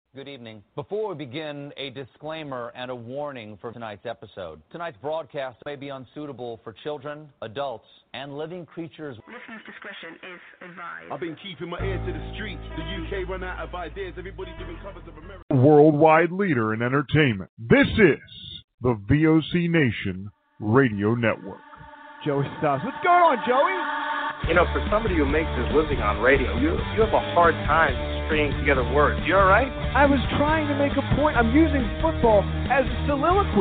Good evening. Before we begin, a disclaimer and a warning for tonight's episode. Tonight's broadcast may be unsuitable for children, adults, and living creatures. Listener's discretion is advised. I've been keeping my ear to the streets. The UK run out of ideas. Everybody doing covers of America. Worldwide leader in entertainment. This is the VOC Nation Radio Network. Joey Styles. What's going on, Joey? You know, for somebody who makes his living on radio, you have a hard time stringing together words. You all right? I was trying to make a point. I'm using football as a soliloquy.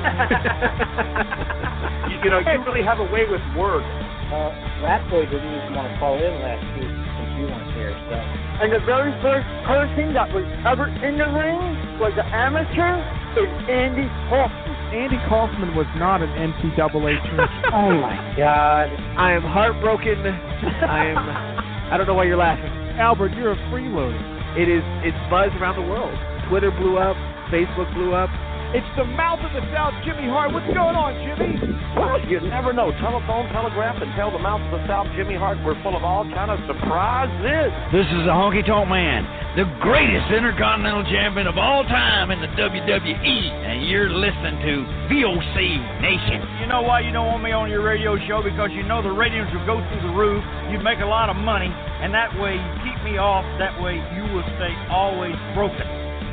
you really have a way with words. Ratboy didn't even want to call in last week since you weren't here, so. And the very first person that was ever in the ring was an amateur, is Andy Kaufman. Andy Kaufman was not an NCAA champion. Oh my God. I am heartbroken. I don't know why you're laughing. Albert, you're a freeloader. It's buzz around the world. Twitter blew up, Facebook blew up. It's the mouth of the South, Jimmy Hart. What's going on, Jimmy? Well, you never know. Telephone, telegraph, and tell the mouth of the South, Jimmy Hart. We're full of all kind of surprises. This is the Honky Tonk Man, the greatest intercontinental champion of all time in the WWE, and you're listening to VOC Nation. You know why you don't want me on your radio show? Because you know the ratings will go through the roof. You'd make a lot of money, and that way you keep me off. That way you will stay always broken.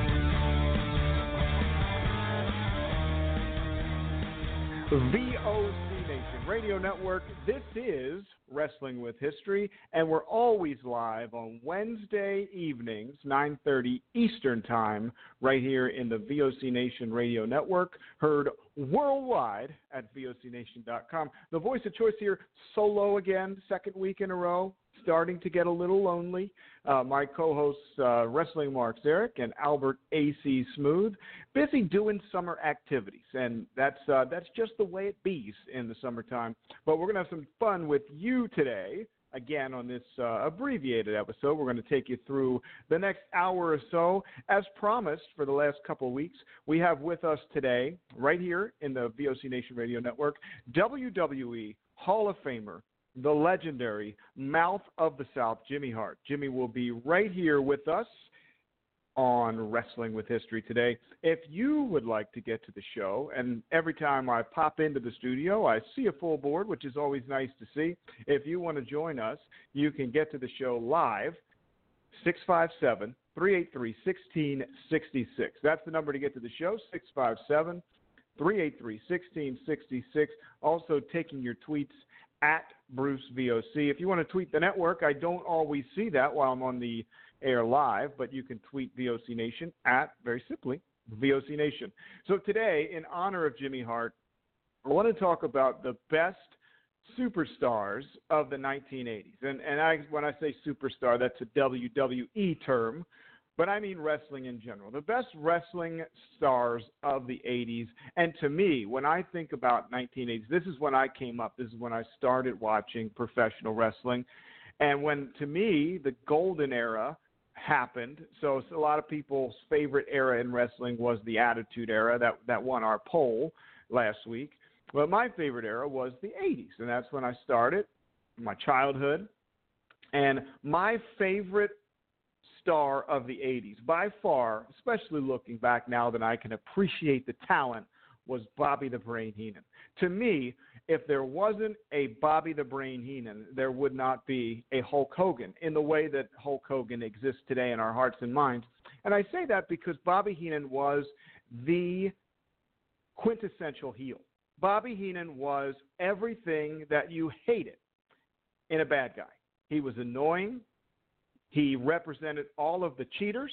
VOC Nation Radio Network. This is Wrestling with History, and we're always live on Wednesday evenings, 9:30 Eastern Time, right here in the VOC Nation Radio Network, heard worldwide at VOCNation.com. The voice of choice here, solo again, second week in a row, starting to get a little lonely. My co-hosts, Wrestling Marks Eric and Albert A.C. Smooth, busy doing summer activities, and that's just the way it bees in the summertime. But we're going to have some fun with you today. Again, on this abbreviated episode, we're going to take you through the next hour or so. As promised for the last couple of weeks, we have with us today, right here in the VOC Nation Radio Network, WWE Hall of Famer, the legendary Mouth of the South, Jimmy Hart. Jimmy will be right here with us on Wrestling with History today. If you would like to get to the show, and every time I pop into the studio, I see a full board, which is always nice to see. If you want to join us, you can get to the show live, 657-383-1666. That's the number to get to the show, 657-383-1666. Also taking your tweets at Bruce VOC. If you want to tweet the network, I don't always see that while I'm on the air live, but you can tweet VOC Nation at, very simply, VOC Nation. So today, in honor of Jimmy Hart, I want to talk about the best superstars of the 1980s. And when I say superstar, that's a WWE term, but I mean wrestling in general. The best wrestling stars of the 80s. And to me, when I think about 1980s, this is when I came up. This is when I started watching professional wrestling. And when, to me, the golden era happened. So a lot of people's favorite era in wrestling was the Attitude Era that won our poll last week. But my favorite era was the 80s. And that's when I started, my childhood. And my favorite star of the 80s, by far, especially looking back now that I can appreciate the talent, was Bobby the Brain Heenan. To me, if there wasn't a Bobby the Brain Heenan, there would not be a Hulk Hogan in the way that Hulk Hogan exists today in our hearts and minds. And I say that because Bobby Heenan was the quintessential heel. Bobby Heenan was everything that you hated in a bad guy. He was annoying. He represented all of the cheaters.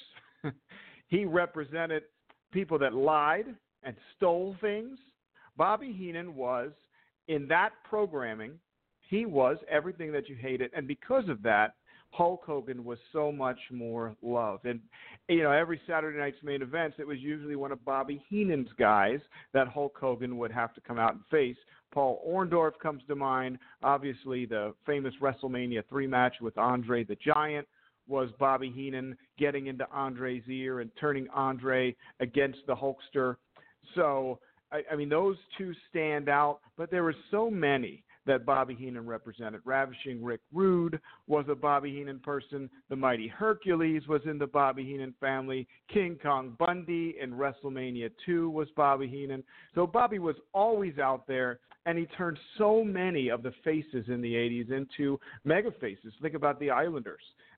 He represented people that lied and stole things. Bobby Heenan was, in that programming, he was everything that you hated. And because of that, Hulk Hogan was so much more loved. And, every Saturday night's main events, it was usually one of Bobby Heenan's guys that Hulk Hogan would have to come out and face. Paul Orndorff comes to mind. Obviously, the famous WrestleMania 3 match with Andre the Giant was Bobby Heenan getting into Andre's ear and turning Andre against the Hulkster. So, I mean, those two stand out, but there were so many that Bobby Heenan represented. Ravishing Rick Rude was a Bobby Heenan person. The Mighty Hercules was in the Bobby Heenan family. King Kong Bundy in WrestleMania 2 was Bobby Heenan. So Bobby was always out there, and he turned so many of the faces in the 80s into mega faces. Think about the Islanders.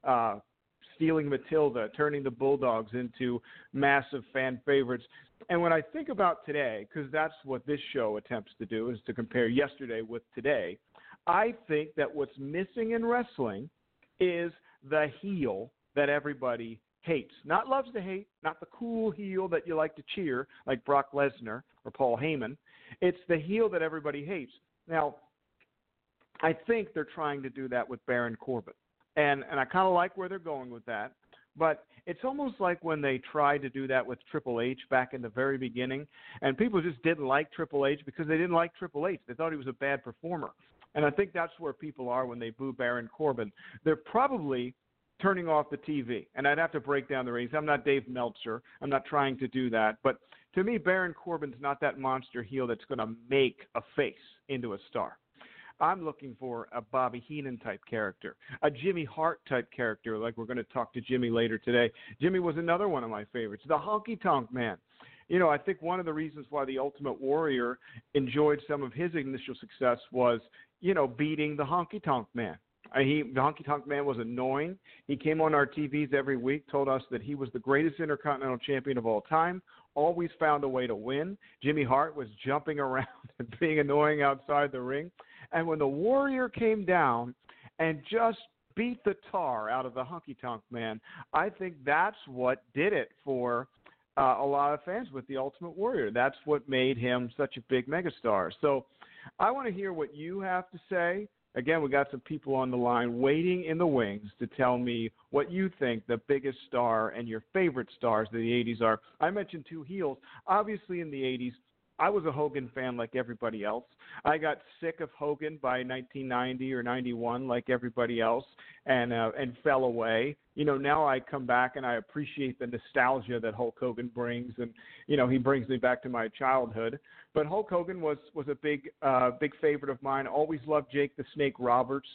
Stealing Matilda, turning the Bulldogs into massive fan favorites. And when I think about today, because that's what this show attempts to do, is to compare yesterday with today, I think that what's missing in wrestling is the heel that everybody hates. Not loves to hate, not the cool heel that you like to cheer, like Brock Lesnar or Paul Heyman. It's the heel that everybody hates. Now, I think they're trying to do that with Baron Corbin. And I kind of like where they're going with that. But it's almost like when they tried to do that with Triple H back in the very beginning, and people just didn't like Triple H because they didn't like Triple H. They thought he was a bad performer. And I think that's where people are when they boo Baron Corbin. They're probably turning off the TV. And I'd have to break down the ratings. I'm not Dave Meltzer. I'm not trying to do that. But to me, Baron Corbin's not that monster heel that's going to make a face into a star. I'm looking for a Bobby Heenan type character, a Jimmy Hart type character, like we're going to talk to Jimmy later today. Jimmy was another one of my favorites, the Honky Tonk Man. You know, I think one of the reasons why the Ultimate Warrior enjoyed some of his initial success was, you know, beating the Honky Tonk Man. The Honky Tonk Man was annoying. He came on our TVs every week, told us that he was the greatest Intercontinental Champion of all time, always found a way to win. Jimmy Hart was jumping around and being annoying outside the ring. And when the Warrior came down and just beat the tar out of the Honky Tonk Man, I think that's what did it for a lot of fans with the Ultimate Warrior. That's what made him such a big megastar. So I want to hear what you have to say. Again, we got some people on the line waiting in the wings to tell me what you think the biggest star and your favorite stars of the 80s are. I mentioned two heels. Obviously, in the 80s, I was a Hogan fan like everybody else. I got sick of Hogan by 1990 or 91 like everybody else and fell away. You know, now I come back and I appreciate the nostalgia that Hulk Hogan brings, and, you know, he brings me back to my childhood. But Hulk Hogan was a big favorite of mine. Always loved Jake the Snake Roberts.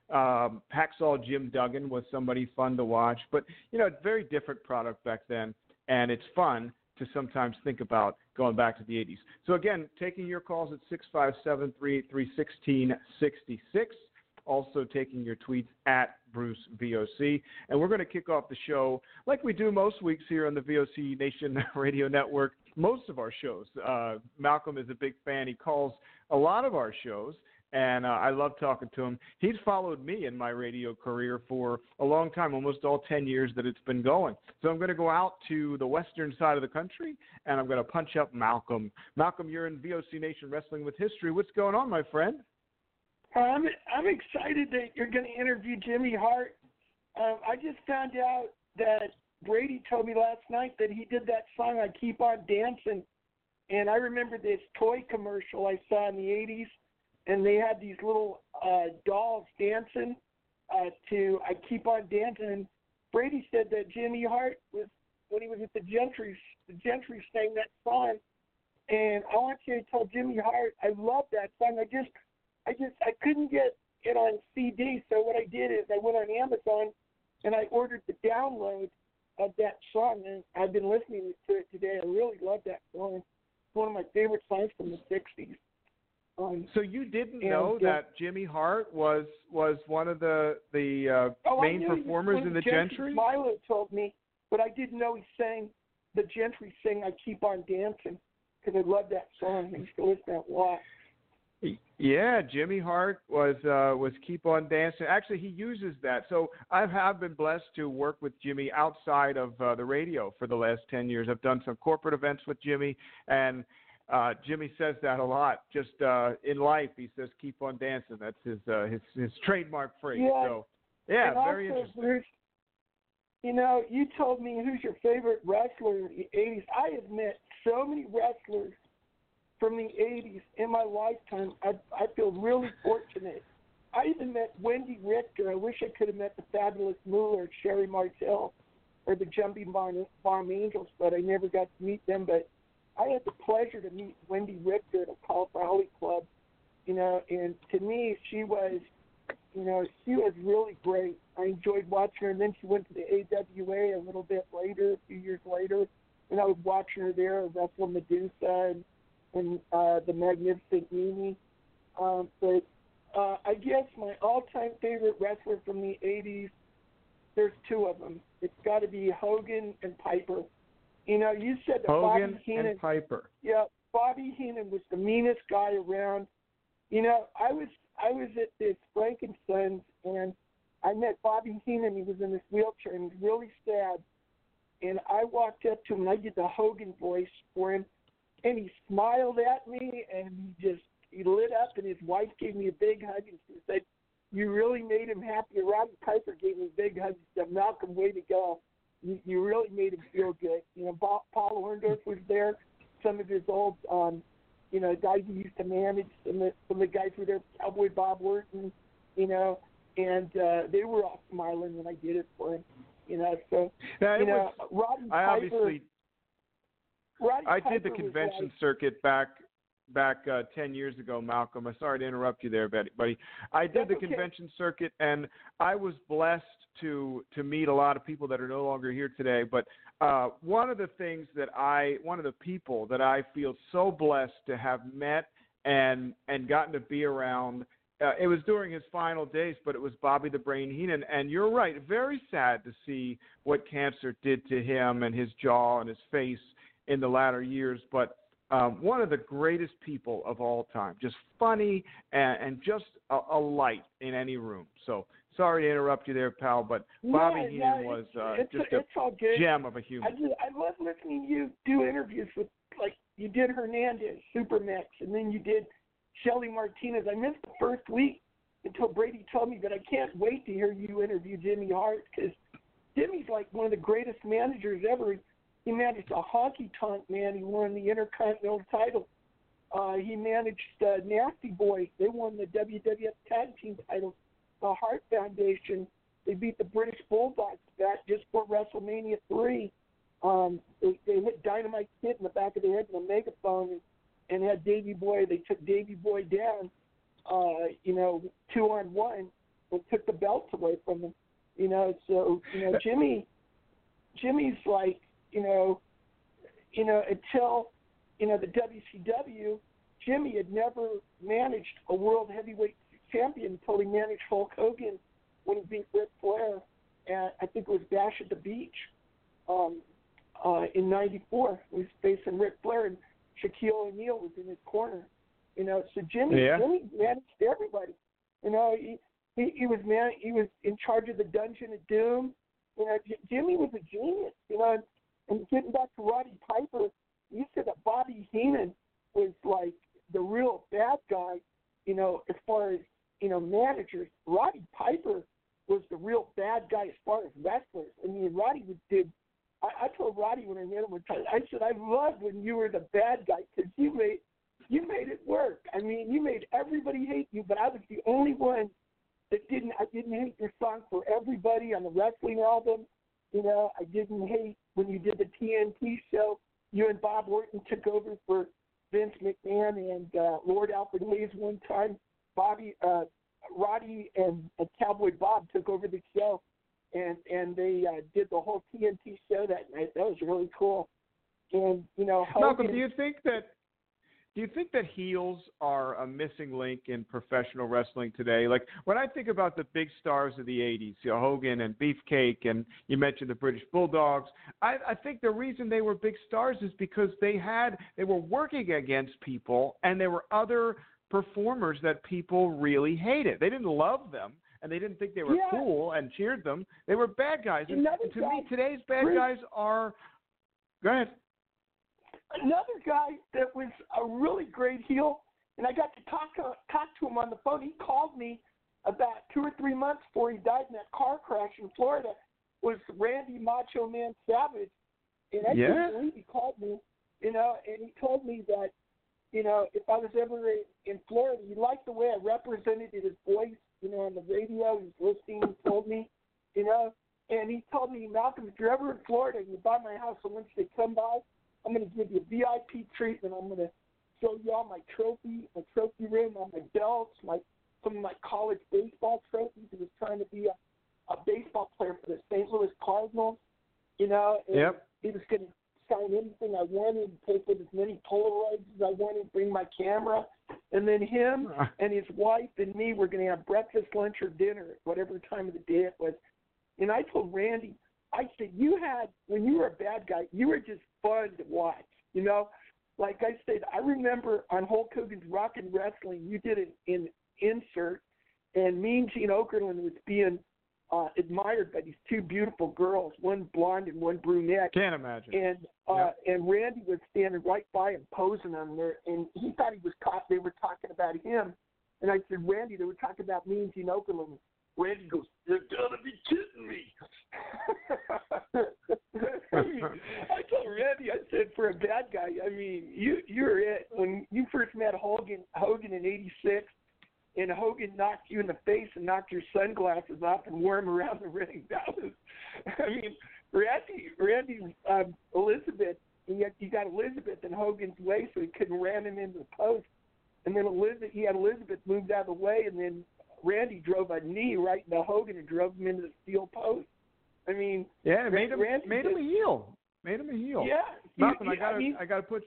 Hacksaw Jim Duggan was somebody fun to watch. But, you know, very different product back then, and it's fun to sometimes think about going back to the 80s. So, again, taking your calls at 657-383-1666. Also taking your tweets at BruceVOC. And we're going to kick off the show like we do most weeks here on the VOC Nation Radio Network. Most of our shows. Malcolm is a big fan. He calls a lot of our shows, and I love talking to him. He's followed me in my radio career for a long time, almost all 10 years that it's been going. So I'm going to go out to the western side of the country, and I'm going to punch up Malcolm. Malcolm, you're in VOC Nation Wrestling with History. What's going on, my friend? I'm excited that you're going to interview Jimmy Hart. I just found out that Brady told me last night that he did that song, I Keep On Dancing, and I remember this toy commercial I saw in the 80s, and they had these little dolls dancing to I Keep On Dancing. And Brady said that Jimmy Hart was, when he was at the Gentry sang that song. And I want you to tell Jimmy Hart I love that song. I couldn't get it on CD, so what I did is I went on Amazon and I ordered the download of that song, and I've been listening to it today. I really love that song. It's one of my favorite songs from the 60s. So you didn't know that Jimmy Hart was one of the main performers in the Gentry? Milo told me, but I didn't know he sang the Gentry sing I Keep On Dancing, because I love that song. I used to listen to it a lot. Yeah, Jimmy Hart was Keep On Dancing. Actually, he uses that. So I have been blessed to work with Jimmy outside of the radio for the last 10 years. I've done some corporate events with Jimmy, and Jimmy says that a lot. Just in life, he says "Keep on dancing." That's his trademark phrase. Yeah. So, yeah, and very also, interesting. Bruce, you know, you told me who's your favorite wrestler in the 80s. I have met so many wrestlers from the 80s in my lifetime. I feel really fortunate. I even met Wendy Richter. I wish I could have met the Fabulous Moolah, Sherry Martel, or the Jumping Bomb Angels, but I never got to meet them. But I had the pleasure to meet Wendy Richter at a Call for Holly Club and to me, she was really great. I enjoyed watching her, and then she went to the AWA a little bit later, a few years later, and I was watching her there wrestle Medusa and the Magnificent Mimi. But I guess my all-time favorite wrestler from the 80s, there's two of them. It's got to be Hogan and Piper. You said that Hogan Bobby Heenan and Piper. Yeah, Bobby Heenan was the meanest guy around. I was at this Frankensons, and I met Bobby Heenan. He was in this wheelchair, and he was really sad. And I walked up to him, and I did the Hogan voice for him, and he smiled at me, and he lit up, and his wife gave me a big hug, and she said, "You really made him happy." And Roddy Piper gave me a big hug. He said, "Malcolm, way to go. You really made him feel good." Paul Orndorff was there. Some of his old, guys he used to manage. Some of the guys were there. Cowboy Bob Orton, and they were all smiling when I did it for him. Roddy Piper. I did the convention circuit back 10 years ago, Malcolm. I'm sorry to interrupt you there, buddy. I did the convention circuit, and I was blessed to meet a lot of people that are no longer here today. But one of the people that I feel so blessed to have met and gotten to be around, it was during his final days, but it was Bobby the Brain Heenan. And you're right, very sad to see what cancer did to him and his jaw and his face in the latter years. But one of the greatest people of all time, just funny and just a light in any room. So sorry to interrupt you there, pal, but Bobby Heenan was just a gem of a human. I love listening to you do interviews with, like, you did Hernandez, Supermax, and then you did Shelly Martinez. I missed the first week until Brady told me, but I can't wait to hear you interview Jimmy Hart, because Jimmy's like one of the greatest managers ever. He managed a Honky Tonk Man. He won the Intercontinental title. He managed Nasty Boy. They won the WWF Tag Team title. The Hart Foundation, they beat the British Bulldogs back just for WrestleMania 3. They hit Dynamite Kid in the back of the head with a megaphone and had Davey Boy. They took Davey Boy down, 2-on-1, and took the belts away from him. Jimmy's like, until, the WCW, Jimmy had never managed a world heavyweight champion until he managed Hulk Hogan when he beat Ric Flair. And I think it was Bash at the Beach in '94. He was facing Ric Flair, and Shaquille O'Neal was in his corner. So Jimmy managed everybody. He was in charge of the Dungeon of Doom. Jimmy was a genius. And getting back to Roddy Piper, you said that Bobby Heenan was like the real bad guy, as far as, managers. Roddy Piper was the real bad guy as far as wrestlers. I mean, Roddy I told Roddy when I met him one time, I said, I loved when you were the bad guy, because you made it work. I mean, you made everybody hate you, but I was the only one that I didn't hate your song for everybody on the wrestling album. I didn't hate when you did the TNT show. You and Bob Orton took over for Vince McMahon and Lord Alfred Hayes one time. Roddy and Cowboy Bob took over the show, and they did the whole TNT show that night. That was really cool. And Hogan, Malcolm, do you think that heels are a missing link in professional wrestling today? Like, when I think about the big stars of the 80s, Hogan and Beefcake, and you mentioned the British Bulldogs, I think the reason they were big stars is because they were working against people, and there were other performers that people really hated. They didn't love them, and they didn't think they were cool and cheered them. They were bad guys. And to me, today's bad guys are – go ahead. Another guy that was a really great heel, and I got to talk to him on the phone. He called me about 2 or 3 months before he died in that car crash in Florida, was Randy Macho Man Savage. And I couldn't believe he called me, and he told me that, if I was ever in Florida, he liked the way I represented his voice, on the radio. He was listening, he told me, and he told me, Malcolm, if you're ever in Florida and you buy my house, I want you to come by. I'm going to give you VIP treatment. I'm going to show you all my trophy room, all my belts, some of my college baseball trophies. I was trying to be a baseball player for the St. Louis Cardinals, you know. And he was going to sign anything I wanted, take with as many Polaroids as I wanted, bring my camera. And then him and his wife and me were going to have breakfast, lunch, or dinner, whatever time of the day it was. And I told Randy, I said, when you were a bad guy, you were just fun to watch, you know. Like I said, I remember on Hulk Hogan's Rockin' Wrestling, you did an insert, and Mean Gene Okerlund was being admired by these two beautiful girls, one blonde and one brunette. Can't imagine. And Randy was standing right by him, posing on there, and he thought he was caught. They were talking about him, and I said, Randy, they were talking about Mean Gene Okerlund. Randy goes, "You're gonna be kidding me." I told Randy, I said, for a bad guy, I mean, you're it. When you first met Hogan in '86, and Hogan knocked you in the face and knocked your sunglasses off and wore them around the ring. That was, I mean, Randy, Elizabeth, he got Elizabeth in Hogan's way, so he couldn't ram him into the post. And then he had Elizabeth moved out of the way, and then Randy drove a knee right into Hogan and drove him into the steel post. I mean, yeah, it made him a heel. Made him a heel. Yeah, Malcolm, I gotta push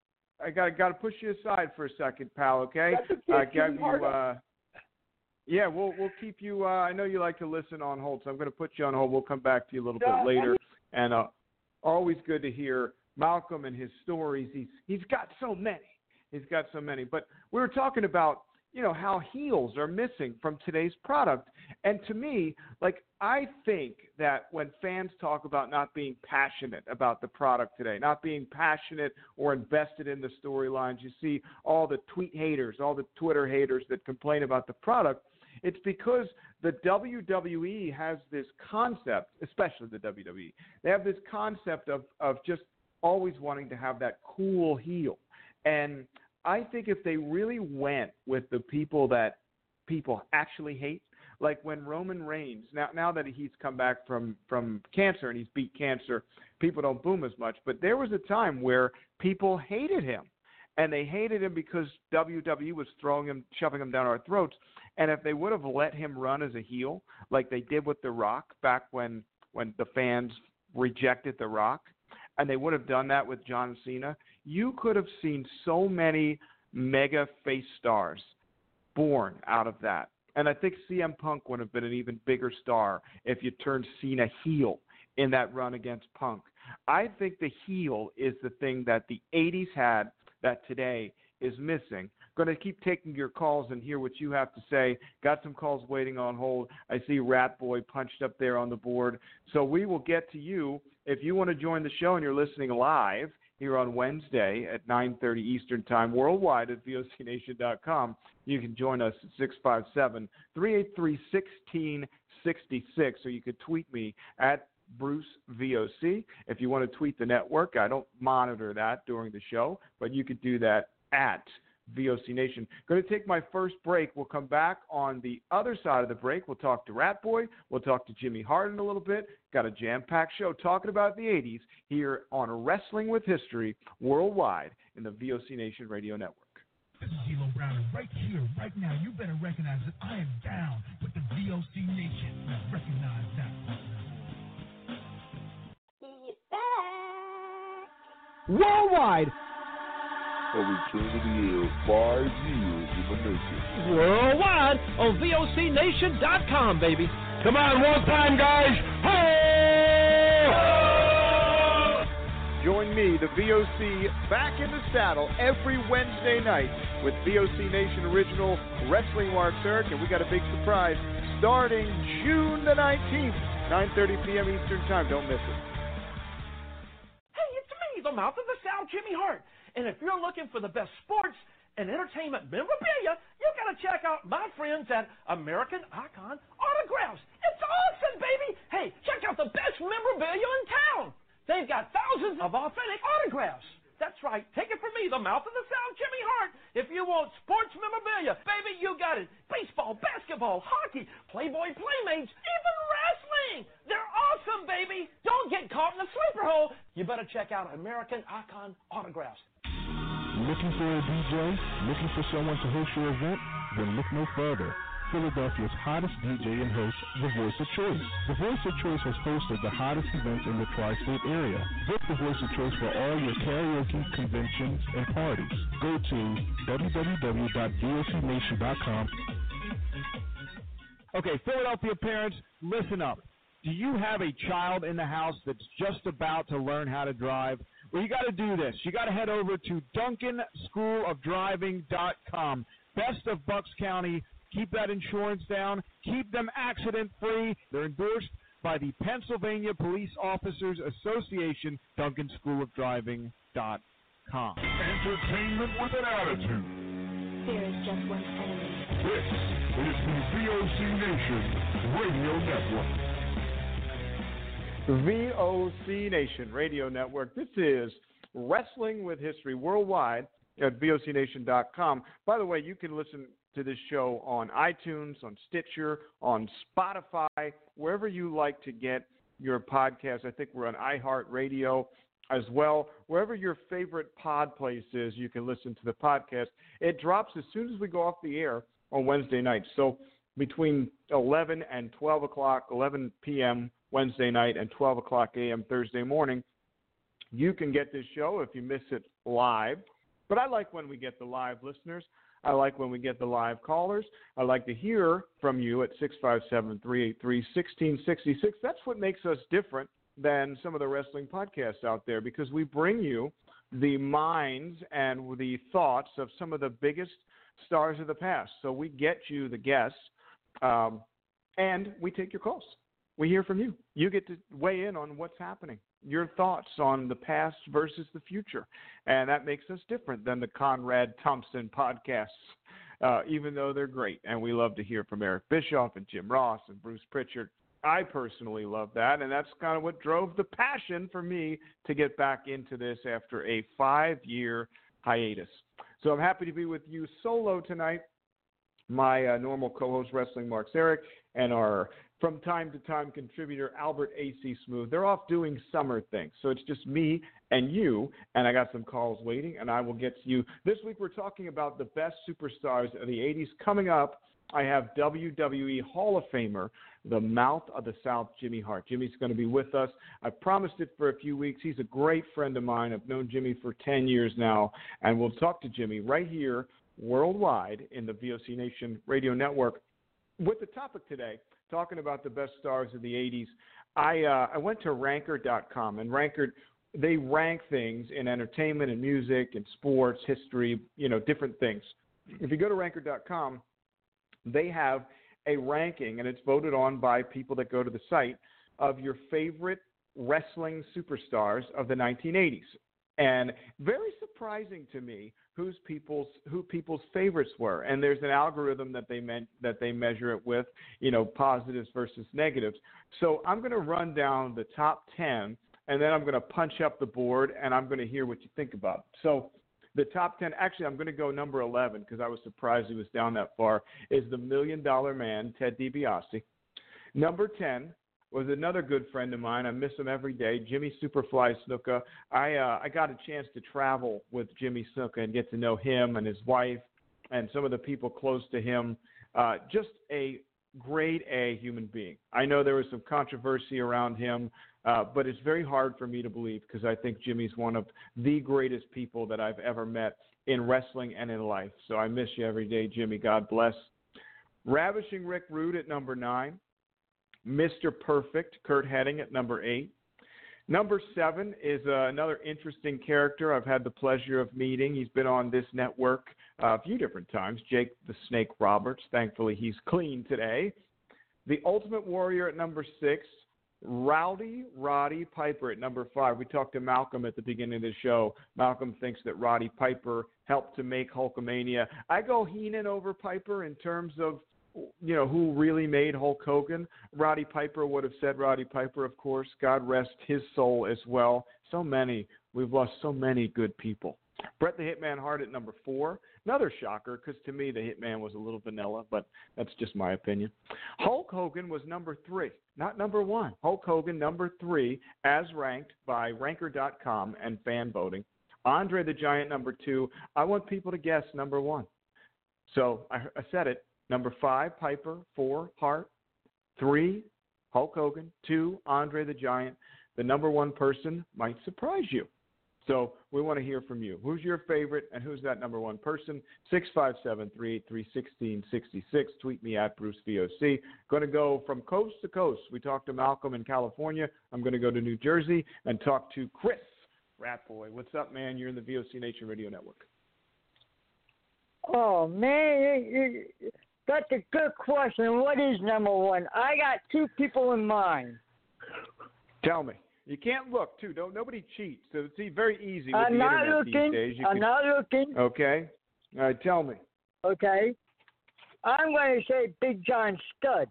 you aside for a second, pal. Okay. That's okay. Yeah, we'll keep you. I know you like to listen on hold, so I'm going to put you on hold. We'll come back to you a little bit later. And always good to hear Malcolm and his stories. He's got so many. But we were talking about, you know, how heels are missing from today's product. And to me, like, I think that when fans talk about not being passionate about the product today, not being passionate or invested in the storylines, you see all the tweet haters, all the Twitter haters that complain about the product. It's because the WWE has this concept, especially the WWE, they have this concept of just always wanting to have that cool heel. And I think if they really went with the people that people actually hate, like when Roman Reigns, now that he's come back from cancer and he's beat cancer, people don't boom as much. But there was a time where people hated him, and they hated him because WWE was shoving him down our throats. And if they would have let him run as a heel, like they did with The Rock back when the fans rejected The Rock, and they would have done that with John Cena, you could have seen so many mega face stars born out of that. And I think CM Punk would have been an even bigger star if you turned Cena heel in that run against Punk. I think the heel is the thing that the 80s had that today is missing. Going to keep taking your calls and hear what you have to say. Got some calls waiting on hold. I see Rat Boy punched up there on the board. So we will get to you. If you want to join the show and you're listening live here on Wednesday at 9:30 Eastern Time, worldwide at VOCNation.com, you can join us at 657-383-1666, or you could tweet me at Bruce VOC. If you want to tweet the network, I don't monitor that during the show, but you could do that at VOC Nation. Going to take my first break. We'll come back on the other side of the break. We'll talk to Rat Boy. We'll talk to Jimmy Hart in a little bit. Got a jam-packed show talking about the 80s here on Wrestling with History worldwide in the VOC Nation Radio Network. This is D'Lo Brown, and right here, right now, you better recognize that I am down with the VOC Nation. Now recognize that. Worldwide. A return to the air 5 years in the making. Worldwide on VOCNation.com, baby. Come on, one time, guys. Hey! Join me, the VOC, back in the saddle every Wednesday night with VOC Nation original Wrestling Marks Eric, and we got a big surprise starting June the 19th, 9:30 p.m. Eastern Time. Don't miss it. Hey, it's me, the Mouth of the South, Jimmy Hart. And if you're looking for the best sports and entertainment memorabilia, you got to check out my friends at American Icon Autographs. It's awesome, baby. Hey, check out the best memorabilia in town. They've got thousands of authentic autographs. That's right. Take it from me, the Mouth of the South, Jimmy Hart. If you want sports memorabilia, baby, you got it. Baseball, basketball, hockey, Playboy Playmates, even wrestling. They're awesome, baby. Don't get caught in a sleeper hole. You better check out American Icon Autographs. Looking for a DJ? Looking for someone to host your event? Then look no further. Philadelphia's hottest DJ and host, The Voice of Choice. The Voice of Choice has hosted the hottest events in the tri-state area. Book The Voice of Choice for all your karaoke, conventions, and parties. Go to www.vocnation.com. Okay, Philadelphia parents, listen up. Do you have a child in the house that's just about to learn how to drive? Well, you got to do this. You got to head over to DuncanSchoolOfDriving.com. Best of Bucks County. Keep that insurance down. Keep them accident-free. They're endorsed by the Pennsylvania Police Officers Association, DuncanSchoolOfDriving.com. Entertainment with an attitude. There is just one enemy. This is the VOC Nation Radio Network. VOC Nation Radio Network. This is Wrestling with History Worldwide at VOCNation.com. By the way, you can listen to this show on iTunes, on Stitcher, on Spotify, wherever you like to get your podcast. I think we're on iHeartRadio as well. Wherever your favorite pod place is, you can listen to the podcast. It drops as soon as we go off the air on Wednesday nights. So between 11 and 12 o'clock, 11 p.m. Wednesday night and 12 o'clock a.m. Thursday morning, you can get this show if you miss it live. But I like when we get the live listeners. I like when we get the live callers. I like to hear from you at 657-383-1666. That's what makes us different than some of the wrestling podcasts out there, because we bring you the minds and the thoughts of some of the biggest stars of the past. So we get you the guests, and we take your calls. We hear from you. You get to weigh in on what's happening, your thoughts on the past versus the future. And that makes us different than the Conrad Thompson podcasts, even though they're great. And we love to hear from Eric Bischoff and Jim Ross and Bruce Pritchard. I personally love that, and that's kind of what drove the passion for me to get back into this after a 5-year hiatus. So I'm happy to be with you solo tonight. My normal co-host, Wrestling Marks Eric, and our from time to time contributor, Albert A.C. Smooth. They're off doing summer things, so it's just me and you, and I got some calls waiting, and I will get to you. This week we're talking about the best superstars of the 80s. Coming up, I have WWE Hall of Famer, the Mouth of the South, Jimmy Hart. Jimmy's going to be with us. I promised it for a few weeks. He's a great friend of mine. I've known Jimmy for 10 years now, and we'll talk to Jimmy right here worldwide in the VOC Nation Radio Network. With the topic today, talking about the best stars of the 80s, I went to Ranker.com, and Ranker, they rank things in entertainment and music and sports, history, different things. If you go to Ranker.com, they have a ranking, and it's voted on by people that go to the site, of your favorite wrestling superstars of the 1980s. And very surprising to me who people's favorites were. And there's an algorithm that they measure it with, positives versus negatives. So I'm going to run down the top 10, and then I'm going to punch up the board, and I'm going to hear what you think about it. So the top 10, actually I'm going to go number 11 because I was surprised he was down that far, is the $1 Million Man, Ted DiBiase. Number 10 was another good friend of mine. I miss him every day, Jimmy Superfly Snuka. I got a chance to travel with Jimmy Snuka and get to know him and his wife and some of the people close to him. Just a grade A human being. I know there was some controversy around him, but it's very hard for me to believe because I think Jimmy's one of the greatest people that I've ever met in wrestling and in life. So I miss you every day, Jimmy. God bless. Ravishing Rick Rude at number 9. Mr. Perfect, Kurt Hennig at number 8. Number 7 is another interesting character I've had the pleasure of meeting. He's been on this network a few different times, Jake the Snake Roberts. Thankfully, he's clean today. The Ultimate Warrior at number 6. Roddy Piper at number 5. We talked to Malcolm at the beginning of the show. Malcolm thinks that Roddy Piper helped to make Hulkamania. I go Heenan over Piper in terms of who really made Hulk Hogan. Roddy Piper would have said Roddy Piper, of course. God rest his soul as well. We've lost so many good people. Bret the Hitman Hart at number 4. Another shocker, because to me the Hitman was a little vanilla, but that's just my opinion. Hulk Hogan was number 3, not number 1. Hulk Hogan, number 3, as ranked by Ranker.com and fan voting. Andre the Giant, number 2. I want people to guess number 1. So I said it. Number 5, Piper. 4, Hart. 3, Hulk Hogan. 2, Andre the Giant. The number 1 person might surprise you. So we want to hear from you. Who's your favorite and who's that number 1 person? 657-383-1666. Tweet me at BruceVOC. Going to go from coast to coast. We talked to Malcolm in California. I'm going to go to New Jersey and talk to Chris, Rat Boy. What's up, man? You're in the VOC Nation Radio Network. Oh, man, that's a good question. What is number 1? I got 2 people in mind. Tell me. You can't look, too. Nobody cheats. So it's very easy with I'm the not internet looking. these days. I'm not looking. Okay. All right, tell me. Okay. I'm going to say Big John Studd.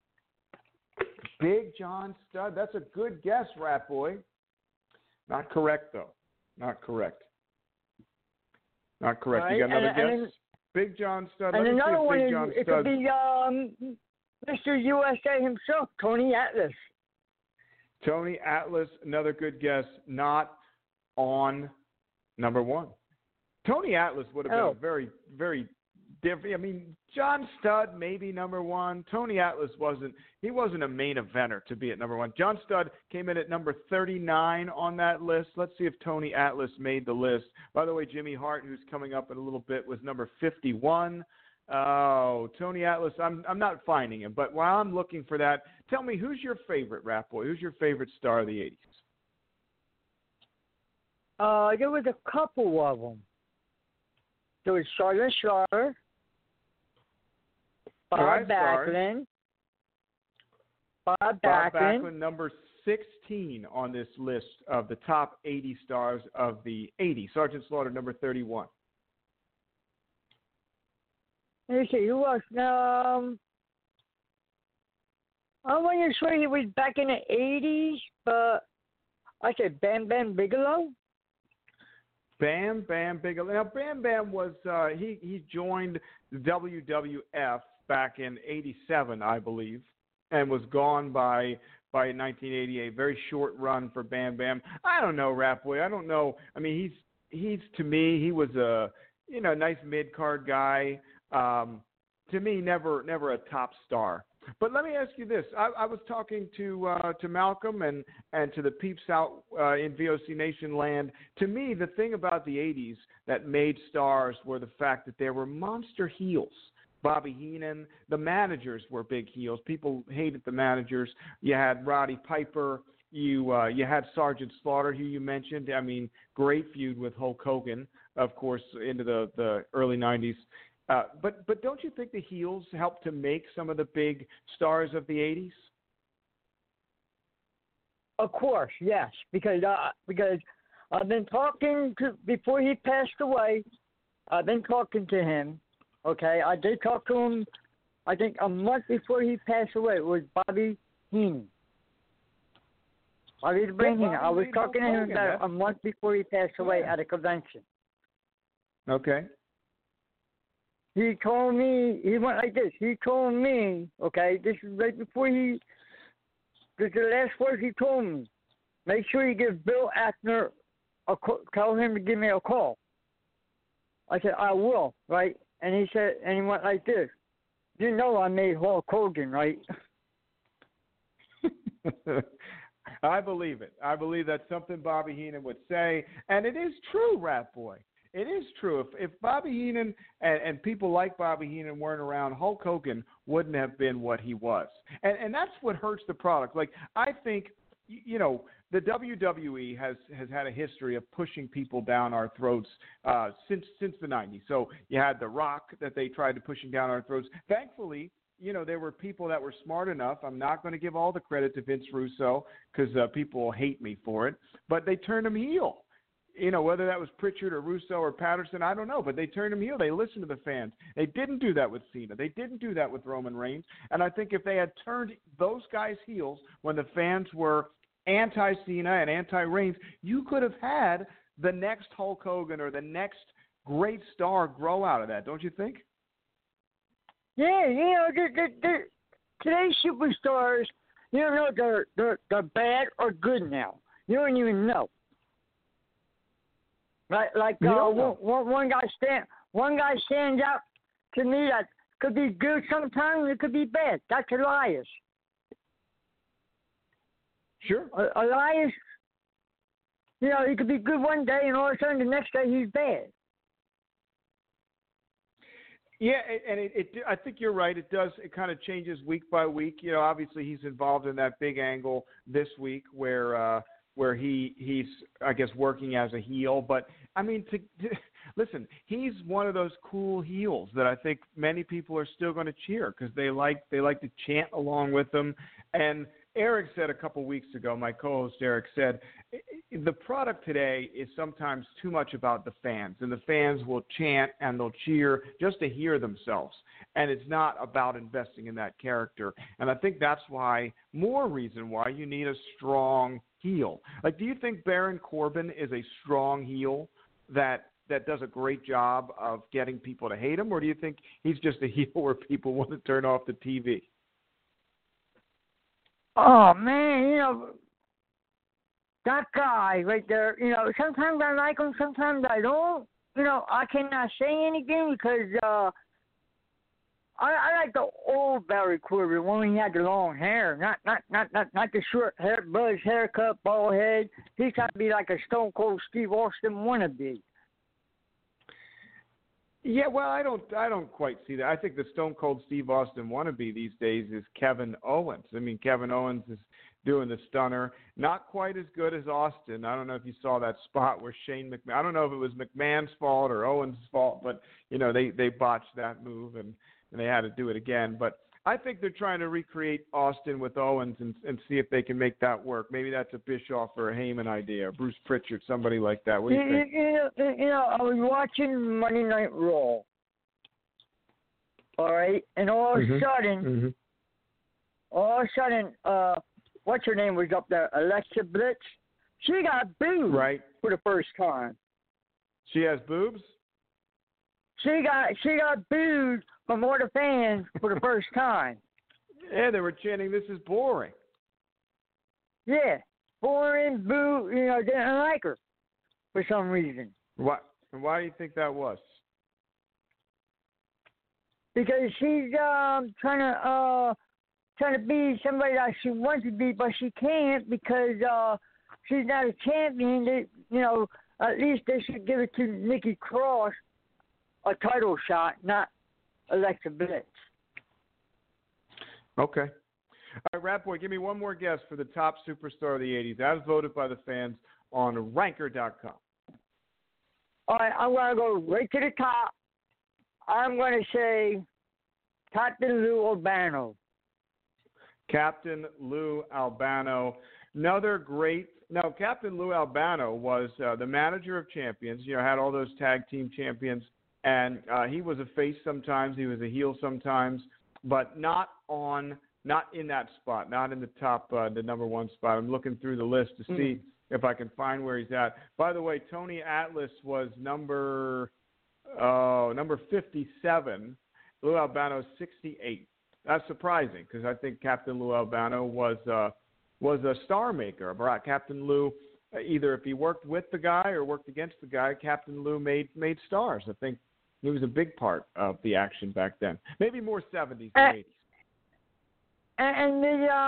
Big John Studd. That's a good guess, Rat Boy. Not correct, though. Not correct. Not correct. Right. You got another guess? Then, Big John Studd. And Let me another see if one Big is, John it Studd. could be Mr. USA himself, Tony Atlas. Tony Atlas, another good guess, not on number 1. Tony Atlas would have been a very, very different. I mean, John Studd maybe number 1. Tony Atlas wasn't a main eventer to be at number 1. John Studd came in at number 39 on that list. Let's see if Tony Atlas made the list. By the way, Jimmy Hart, who's coming up in a little bit, was number 51. Oh, Tony Atlas, I'm not finding him. But while I'm looking for that, tell me, who's your favorite Rat Boy? Who's your favorite star of the 80s? There was a couple of them. There was Sergeant Slaughter, Bob Backlund. Bob Backlund, number 16 on this list of the top 80 stars of the 80s. Sergeant Slaughter, number 31. Let me see, who else? I wasn't sure he was back in the 80s, but I said Bam Bam Bigelow. Bam Bam Bigelow. Now, Bam Bam was, he joined the WWF back in 87, I believe, and was gone by 1988. Very short run for Bam Bam. I don't know, Rat Boy. I don't know. I mean, he's to me, he was a nice mid-card guy. To me, never a top star. But let me ask you this. I was talking to Malcolm and to the peeps out in VOC Nation land. To me, the thing about the 80s that made stars were the fact that there were monster heels. Bobby Heenan, the managers were big heels. People hated the managers. You had Roddy Piper. You had Sergeant Slaughter, who you mentioned. I mean, great feud with Hulk Hogan, of course, into the early 90s. But don't you think the heels helped to make some of the big stars of the 80s? Of course, yes, because I've been talking to before he passed away. I've been talking to him. Okay, I did talk to him. I think a month before he passed away. It was Bobby Heenan. Bobby the Brain Heenan. I was talking to him about a month before he passed away at a convention. Okay. He told me, he went like this. He told me, okay, this is right before this is the last words he told me. Make sure you give Bill Ackner a call, tell him to give me a call. I said, I will, right? And he said, and he went like this. You know I made Hulk Hogan, right? I believe it. I believe that's something Bobby Heenan would say. And it is true, Rat Boy. It is true. If Bobby Heenan and people like Bobby Heenan weren't around, Hulk Hogan wouldn't have been what he was. And that's what hurts the product. Like, I think, the WWE has had a history of pushing people down our throats since the 90s. So you had The Rock that they tried to pushing down our throats. Thankfully, there were people that were smart enough. I'm not going to give all the credit to Vince Russo because people will hate me for it. But they turned him heel. Whether that was Pritchard or Russo or Patterson, I don't know, but they turned him heel. They listened to the fans. They didn't do that with Cena. They didn't do that with Roman Reigns. And I think if they had turned those guys heels when the fans were anti-Cena and anti-Reigns, you could have had the next Hulk Hogan or the next great star grow out of that, don't you think? Yeah, today's superstars, they're bad or good now. You don't even know. Like one guy stands out to me that could be good sometimes, it could be bad. That's Elias. Sure. Elias, he could be good one day, and all of a sudden the next day he's bad. Yeah, and I think you're right. It does. It kind of changes week by week. Obviously he's involved in that big angle this week where he's, I guess, working as a heel. But I mean, listen, he's one of those cool heels that I think many people are still going to cheer because they like to chant along with them. And Eric said a couple weeks ago, my co-host Eric said, the product today is sometimes too much about the fans, and the fans will chant and they'll cheer just to hear themselves, and it's not about investing in that character. And I think that's more reason why you need a strong heel. Like, do you think Baron Corbin is a strong heel that does a great job of getting people to hate him, or do you think he's just a heel where people want to turn off the TV? Oh, man, that guy right there, sometimes I like him, sometimes I don't. I cannot say anything because I like the old Barry Corbin when he had the long hair, not the short hair, buzz haircut, bald head. He's got to be like a Stone Cold Steve Austin wannabe. Yeah, well, I don't quite see that. I think the Stone Cold Steve Austin wannabe these days is Kevin Owens. I mean, Kevin Owens is doing the stunner. Not quite as good as Austin. I don't know if you saw that spot where Shane McMahon, I don't know if it was McMahon's fault or Owens' fault, but, they botched that move and they had to do it again. But I think they're trying to recreate Austin with Owens and see if they can make that work. Maybe that's a Bischoff or a Heyman idea, or Bruce Pritchard, somebody like that. What do you think? I was watching Monday Night Raw. All right, and all of a sudden, what's her name was up there? Alexa Bliss. She got boobs for the first time. She has boobs? She got booed from all the fans for the first time. Yeah, they were chanting, "This is boring." Yeah, boring, boo. They didn't like her for some reason. Why do you think that was? Because she's trying to be somebody that she wants to be, but she can't because she's not a champion. At least they should give it to Nikki Cross, a title shot, not Alexa Bliss. Okay. All right, Rat Boy, give me one more guess for the top superstar of the 80s, as voted by the fans on Ranker.com. All right, I'm going to go right to the top. I'm going to say Captain Lou Albano. Captain Lou Albano. Another great. Now, Captain Lou Albano was the manager of champions, had all those tag team champions. And he was a face sometimes, he was a heel sometimes, but not in that spot, not in the top, the number one spot. I'm looking through the list to see if I can find where he's at. By the way, Tony Atlas was number 57. Lou Albano 68. That's surprising because I think Captain Lou Albano was a star maker. Captain Lou, either if he worked with the guy or worked against the guy, Captain Lou made stars. I think he was a big part of the action back then. Maybe more 70s than 80s. And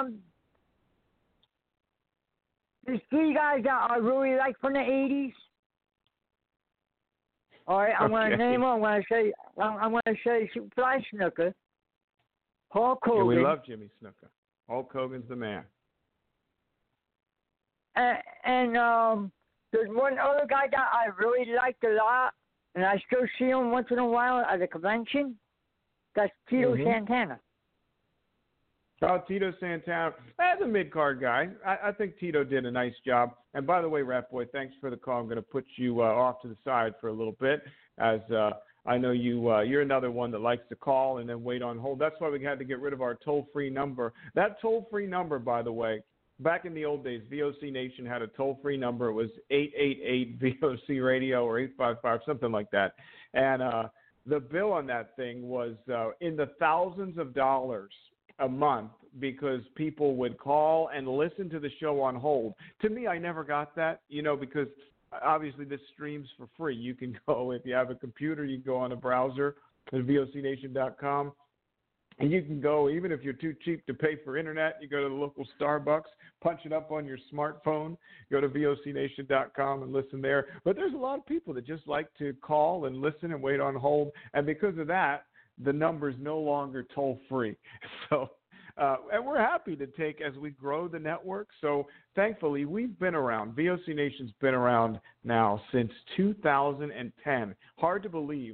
the three guys that I really like from the 80s. All right, I'm going to name them. I'm going to say Superfly Snuka, Hulk Hogan. Yeah, we love Jimmy Snuka. Hulk Hogan's the man. And there's one other guy that I really liked a lot, and I still see him once in a while at a convention. That's Tito Santana. Oh, Tito Santana. That's a mid-card guy. I think Tito did a nice job. And by the way, Rat Boy, thanks for the call. I'm going to put you off to the side for a little bit, as I know you're another one that likes to call and then wait on hold. That's why we had to get rid of our toll-free number. That toll-free number, by the way, back in the old days, VOC Nation had a toll-free number. It was 888-VOC Radio or 855, something like that. And the bill on that thing was in the thousands of dollars a month because people would call and listen to the show on hold. To me, I never got that, because obviously this streams for free. You can go, if you have a computer, you can go on a browser at vocnation.com. And you can go, even if you're too cheap to pay for internet, you go to the local Starbucks, punch it up on your smartphone, go to vocnation.com and listen there. But there's a lot of people that just like to call and listen and wait on hold. And because of that, the number's no longer toll-free. So, and we're happy to take as we grow the network. So thankfully, we've been around. VOC Nation's been around now since 2010. Hard to believe.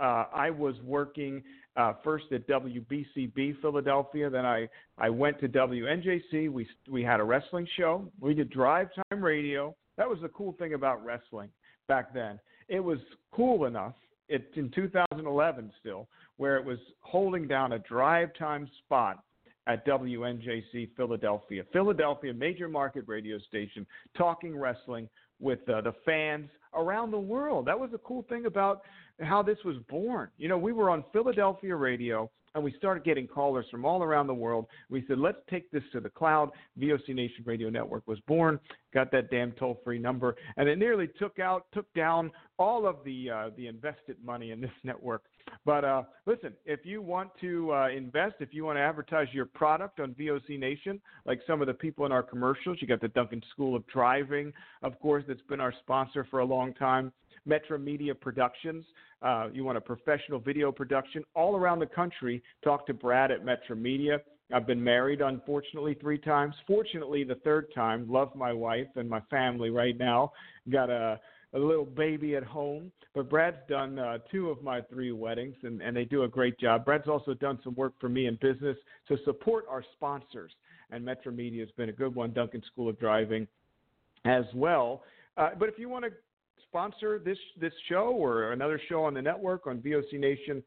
I was working first at WBCB Philadelphia. Then I went to WNJC. We had a wrestling show. We did drive time radio. That was the cool thing about wrestling back then. It was cool enough, in 2011 still, where it was holding down a drive time spot at WNJC Philadelphia. Philadelphia, major market radio station, talking wrestling with the fans around the world. That was the cool thing about how this was born. You know, we were on Philadelphia radio, and we started getting callers from all around the world. We said, let's take this to the cloud. VOC Nation Radio Network was born, got that damn toll-free number, and it nearly took down all of the invested money in this network. But listen, if you want to invest, if you want to advertise your product on VOC Nation, like some of the people in our commercials, you got the Duncan School of Driving, of course, that's been our sponsor for a long time. Metro Media Productions. You want a professional video production all around the country, talk to Brad at Metro Media. I've been married, unfortunately, 3 times. Fortunately, the 3rd time, love my wife and my family right now. Got a little baby at home. But Brad's done 2 of my 3 weddings, and they do a great job. Brad's also done some work for me in business to support our sponsors. And Metro Media has been a good one, Duncan School of Driving as well. But if you want to sponsor this show or another show on the network on VOC Nation,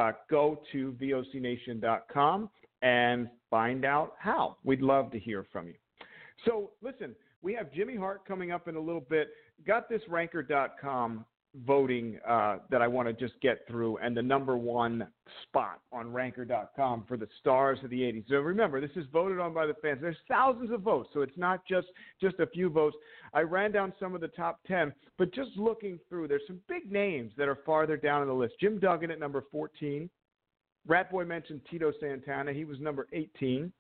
go to vocnation.com and find out how. We'd love to hear from you. So, listen, we have Jimmy Hart coming up in a little bit. Got this Ranker.com voting that I want to just get through, and the number 1 spot on Ranker.com for the stars of the 80s. So remember, this is voted on by the fans. There's thousands of votes, so it's not just a few votes. I ran down some of the top 10, but just looking through, there's some big names that are farther down on the list. Jim Duggan at number 14. Ratboy mentioned Tito Santana. He was number 18.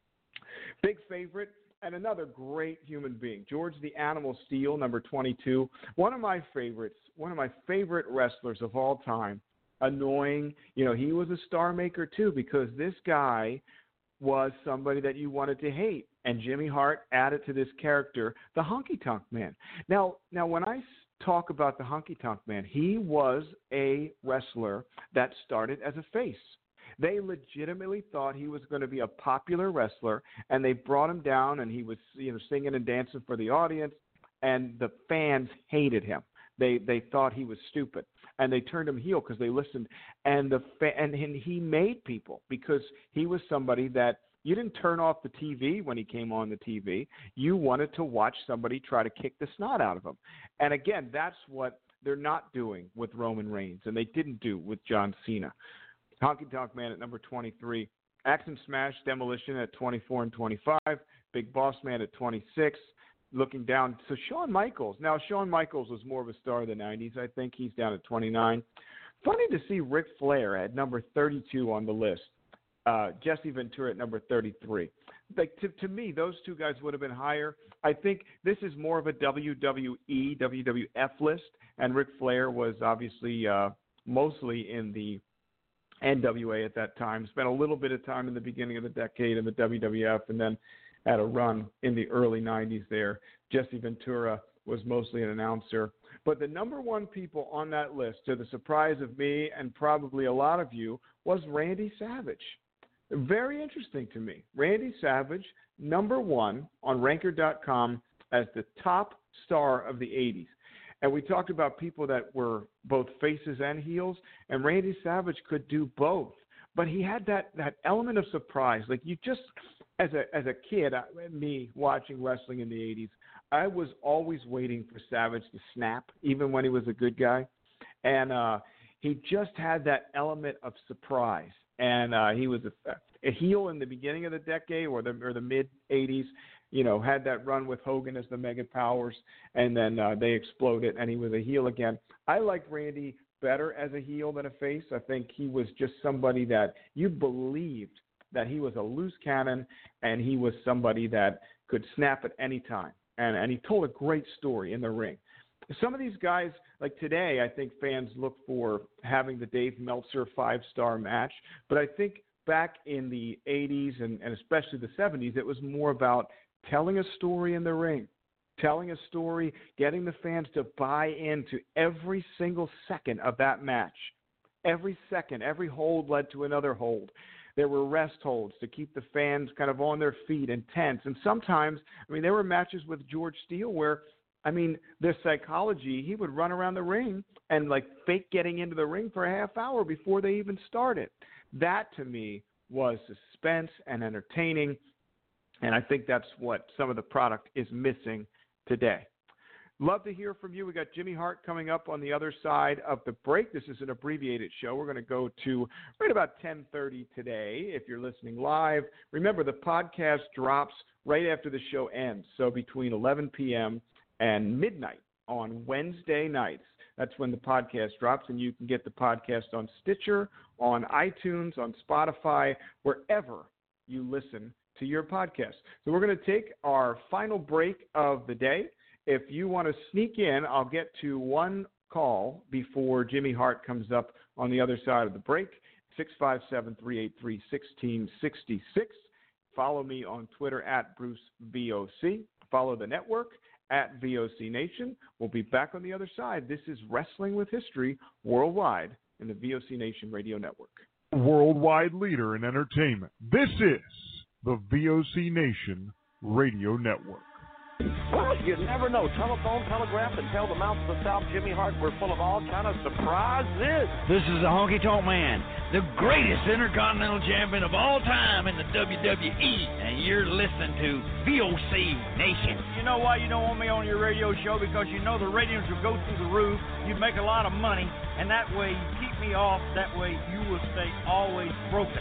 Big favorite. And another great human being, George the Animal Steele, number 22. One of my favorite wrestlers of all time. Annoying. You know, he was a star maker too, because this guy was somebody that you wanted to hate. And Jimmy Hart added to this character, the Honky Tonk Man. Now when I talk about the Honky Tonk Man, he was a wrestler that started as a face. They legitimately thought he was going to be a popular wrestler, and they brought him down, and he was, singing and dancing for the audience, and the fans hated him. They thought he was stupid, and they turned him heel because they listened. And he made people, because he was somebody that you didn't turn off the TV when he came on the TV. You wanted to watch somebody try to kick the snot out of him. And again, that's what they're not doing with Roman Reigns, and they didn't do with John Cena. Honky Tonk Man at number 23. Axe and Smash Demolition at 24 and 25. Big Boss Man at 26. Looking down. So Shawn Michaels. Now, Shawn Michaels was more of a star of the 90s. I think he's down at 29. Funny to see Ric Flair at number 32 on the list. Jesse Ventura at number 33. Like to me, those 2 guys would have been higher. I think this is more of a WWE, WWF list. And Ric Flair was obviously mostly in the NWA at that time. Spent a little bit of time in the beginning of the decade in the WWF, and then had a run in the early 90s there. Jesse Ventura was mostly an announcer. But the number 1 people on that list, to the surprise of me and probably a lot of you, was Randy Savage. Very interesting to me. Randy Savage, number 1 on Ranker.com as the top star of the 80s. And we talked about people that were both faces and heels, and Randy Savage could do both. But he had that element of surprise. Like, you just, as a kid, me watching wrestling in the 80s, I was always waiting for Savage to snap, even when he was a good guy. And he just had that element of surprise. And he was a heel in the beginning of the decade or the mid-'80s. had that run with Hogan as the Mega Powers, and then they exploded, and he was a heel again. I like Randy better as a heel than a face. I think he was just somebody that you believed that he was a loose cannon, and he was somebody that could snap at any time. And he told a great story in the ring. Some of these guys, like today, I think fans look for having the Dave Meltzer 5-star match. But I think back in the 80s and especially the 70s, it was more about telling a story in the ring, telling a story, getting the fans to buy into every single second of that match. Every second, every hold led to another hold. There were rest holds to keep the fans kind of on their feet and tense. And sometimes, there were matches with George Steele where, their psychology, he would run around the ring and fake getting into the ring for a half hour before they even started. That, to me, was suspense and entertaining. And I think that's what some of the product is missing today. Love to hear from you. We got Jimmy Hart coming up on the other side of the break. This is an abbreviated show. We're going to go to right about 10:30 today if you're listening live. Remember, the podcast drops right after the show ends, so between 11 p.m. and midnight on Wednesday nights. That's when the podcast drops, and you can get the podcast on Stitcher, on iTunes, on Spotify, wherever you listen to your podcast. So we're going to take our final break of the day. If you want to sneak in, I'll get to one call before Jimmy Hart comes up on the other side of the break, 657-383-1666. Follow me on Twitter at BruceVOC. Follow the network at VOC Nation. We'll be back on the other side. This is Wrestling with History worldwide in the VOC Nation Radio Network. Worldwide leader in entertainment. This is the VOC Nation Radio Network. Well, you never know. Telephone, telegraph, and tell the mouth of the South, Jimmy Hart, we're full of all kind of surprises. This is the Honky Tonk Man, the greatest Intercontinental Champion of all time in the WWE, and you're listening to VOC Nation. You know why you don't want me on your radio show? Because you know the ratings will go through the roof. You make a lot of money, and that way you keep me off. That way you will stay always broken.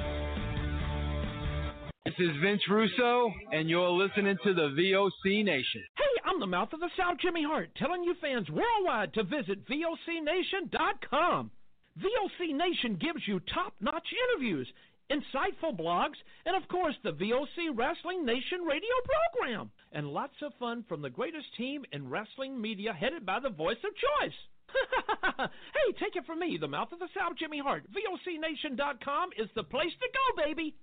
This is Vince Russo, and you're listening to the VOC Nation. Hey, I'm the mouth of the South, Jimmy Hart, telling you fans worldwide to visit VOCNation.com. VOC Nation gives you top-notch interviews, insightful blogs, and, of course, the VOC Wrestling Nation radio program. And lots of fun from the greatest team in wrestling media headed by the voice of choice. Hey, take it from me, the mouth of the South, Jimmy Hart. VOCNation.com is the place to go, baby.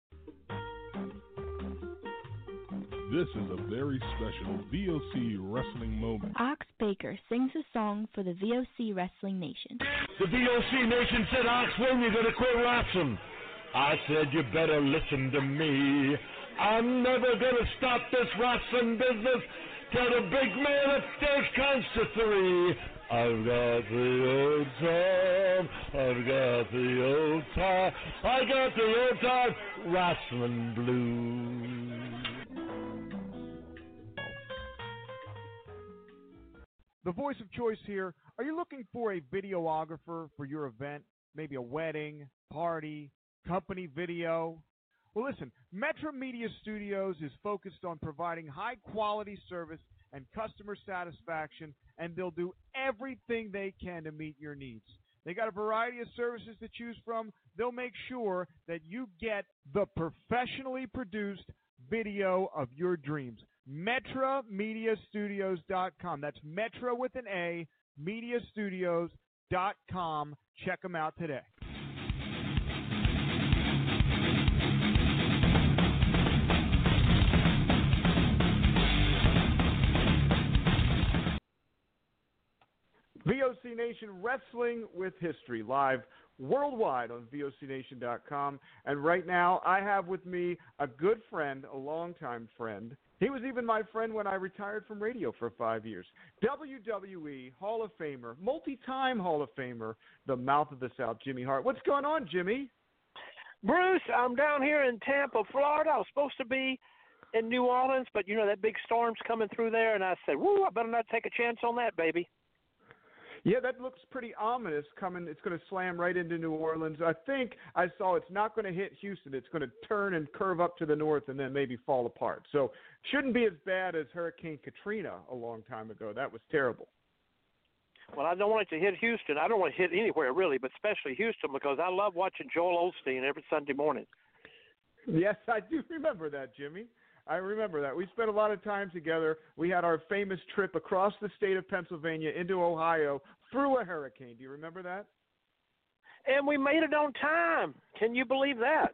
This is a very special VOC wrestling moment. Ox Baker sings a song for the VOC Wrestling Nation. The VOC Nation said, Ox, when you gonna quit wrestling? I said, you better listen to me. I'm never gonna stop this wrestling business till the big man upstairs counts to 3. I've got the old time, I've got the old time, I got the old time wrestling blues. The voice of choice here. Are you looking for a videographer for your event? Maybe a wedding, party, company video? Well, listen, Metro Media Studios is focused on providing high-quality service and customer satisfaction, and they'll do everything they can to meet your needs. They got a variety of services to choose from. They'll make sure that you get the professionally produced video of your dreams. MetroMediaStudios.com. That's Metro with an A, MediaStudios.com. Check them out today. VOC Nation Wrestling with History, live worldwide on VOCNation.com. And right now, I have with me a good friend, a longtime friend. He was even my friend when I retired from radio for 5 years. WWE Hall of Famer, multi-time Hall of Famer, the mouth of the South, Jimmy Hart. What's going on, Jimmy? Bruce, I'm down here in Tampa, Florida. I was supposed to be in New Orleans, but, you know, that big storm's coming through there, and I said, woo, I better not take a chance on that, baby. Yeah, that looks pretty ominous coming. It's going to slam right into New Orleans. I think I saw it's not going to hit Houston. It's going to turn and curve up to the north and then maybe fall apart. So shouldn't be as bad as Hurricane Katrina a long time ago. That was terrible. Well, I don't want it to hit Houston. I don't want it to hit anywhere, really, but especially Houston because I love watching Joel Osteen every Sunday morning. Yes, I do remember that, Jimmy. I remember that. We spent a lot of time together. We had our famous trip across the state of Pennsylvania into Ohio through a hurricane. Do you remember that? And we made it on time. Can you believe that?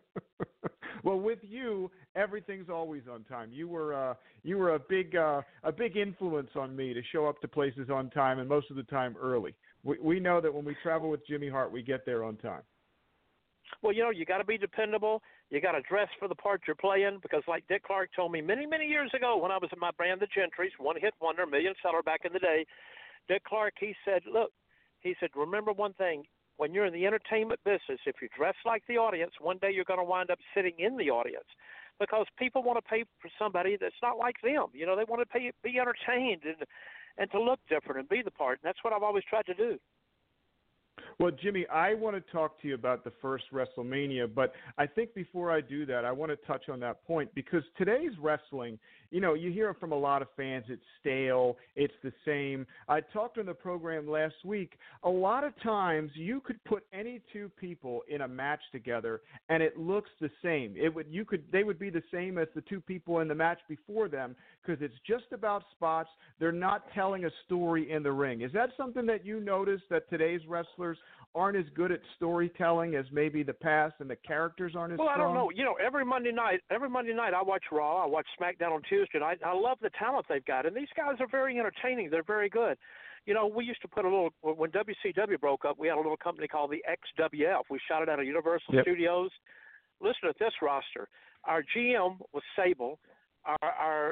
Well, with you, everything's always on time. You were a big influence on me to show up to places on time and most of the time early. We know that when we travel with Jimmy Hart, we get there on time. Well, you got to be dependable. You got to dress for the part you're playing because like Dick Clark told me many, many years ago when I was in my band, The Gentrys, one-hit wonder, million seller back in the day, Dick Clark, he said, remember one thing. When you're in the entertainment business, if you dress like the audience, one day you're going to wind up sitting in the audience because people want to pay for somebody that's not like them. They want to be entertained and to look different and be the part. And that's what I've always tried to do. Well, Jimmy, I want to talk to you about the first WrestleMania, but I think before I do that, I want to touch on that point because today's wrestling, you hear from a lot of fans, it's stale, it's the same. I talked on the program last week, a lot of times you could put any two people in a match together and it looks the same. They would be the same as the two people in the match before them because it's just about spots. They're not telling a story in the ring. Is that something that you notice that today's wrestlers aren't as good at storytelling as maybe the past and the characters aren't as strong? Well, I don't know. Every Monday night I watch Raw, I watch SmackDown on Tuesday, and I love the talent they've got. And these guys are very entertaining. They're very good. We used to put when WCW broke up, we had a little company called the XWF. We shot it out of Universal Studios. Listen to this roster. Our GM was Sable. Our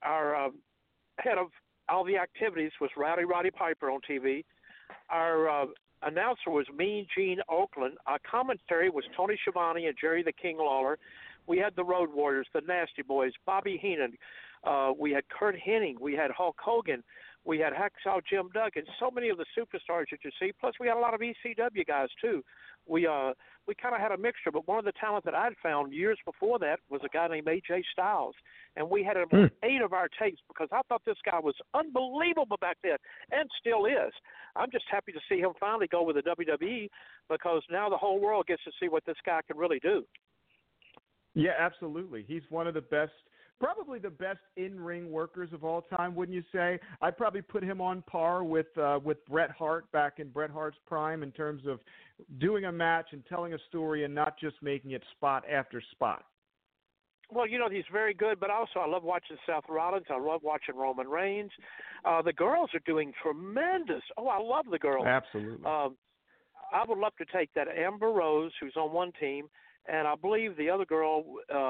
head of all the activities was Roddy Piper on TV. Our announcer was Mean Gene Oakland. Our commentary was Tony Schiavone and Jerry the King Lawler. We had the Road Warriors, the Nasty Boys, Bobby Heenan. We had Kurt Hennig. We had Hulk Hogan. We had Hacksaw Jim Duggan. So many of the superstars that you see. Plus, we had a lot of ECW guys too. We kind of had a mixture. But one of the talent that I'd found years before that was a guy named AJ Styles, and we had him on 8 of our tapes because I thought this guy was unbelievable back then, and still is. I'm just happy to see him finally go with the WWE because now the whole world gets to see what this guy can really do. Yeah, absolutely. He's one of the best, probably the best in-ring workers of all time, wouldn't you say? I'd probably put him on par with Bret Hart back in Bret Hart's prime in terms of doing a match and telling a story and not just making it spot after spot. Well, he's very good, but also I love watching Seth Rollins. I love watching Roman Reigns. The girls are doing tremendous. Oh, I love the girls. Absolutely. I would love to take that Amber Rose, who's on one team, and I believe the other girl,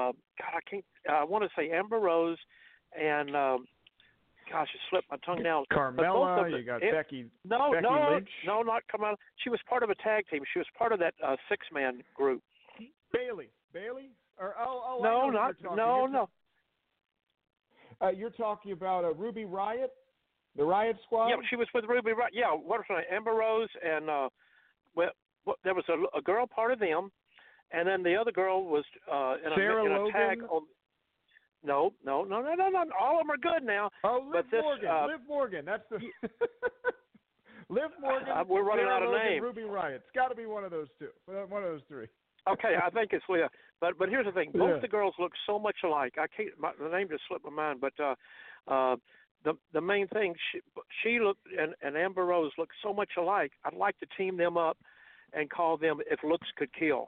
I want to say Amber Rose and, it slipped my tongue now. Carmella, you got Becky Lynch. No, not Carmella. She was part of a tag team. She was part of that 6-man group. Bailey? No. You're talking about Ruby Riott, the Riott Squad? Yeah, she was with Ruby Riott. Yeah, what was her name? Amber Rose, and there was a girl part of them, and then the other girl was in a tag. No. All of them are good now. Oh, Liv Morgan. That's the Liv Morgan. We're running Sarah out of Logan, names. Ruby Riott. It's got to be one of those two. One of those three. Okay, I think it's Leah. But here's the thing: both the girls look so much alike. The name just slipped my mind. But the main thing, she looked and Amber Rose look so much alike. I'd like to team them up and call them If Looks Could Kill.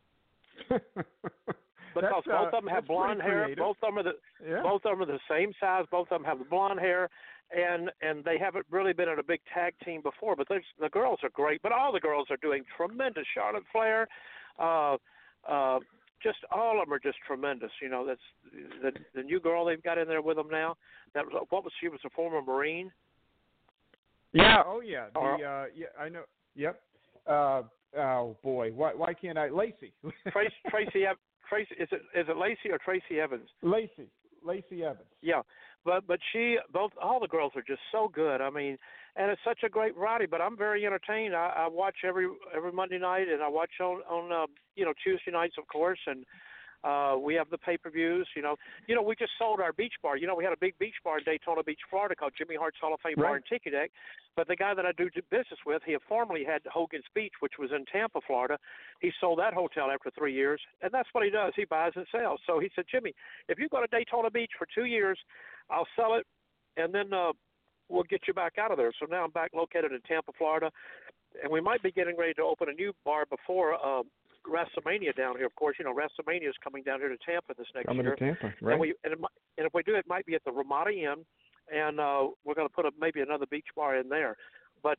Because both of them have blonde hair. Creative. Both of them are the same size. Both of them have the blonde hair, and they haven't really been in a big tag team before. But the girls are great. But all the girls are doing tremendous. Charlotte Flair, just all of them are just tremendous. That's the new girl they've got in there with them now. She was a former Marine. Yeah. Oh yeah. I know. Yep. Oh boy. Why can't I? Lacey. Tracy. Is it Lacey or Tracy Evans? Lacey Evans. Yeah. But all the girls are just so good. I mean, and it's such a great variety. But I'm very entertained. I watch every Monday night, and I watch on Tuesday nights, of course, and we have the pay-per-views. We just sold our beach bar. We had a big beach bar in Daytona Beach, Florida, called Jimmy Hart's Hall of Fame Bar and Tiki Deck. But the guy that I do business with, he had formerly had Hogan's Beach, which was in Tampa, Florida. He sold that hotel after 3 years, and that's what he does. He buys and sells. So he said, Jimmy, if you go to Daytona Beach for 2 years, I'll sell it, and then we'll get you back out of there. So now I'm back located in Tampa, Florida, and we might be getting ready to open a new bar before WrestleMania down here. Of course, WrestleMania is coming down here to Tampa this next year. Coming to Tampa, right? And if we do, it might be at the Ramada Inn, and we're going to put maybe another beach bar in there. But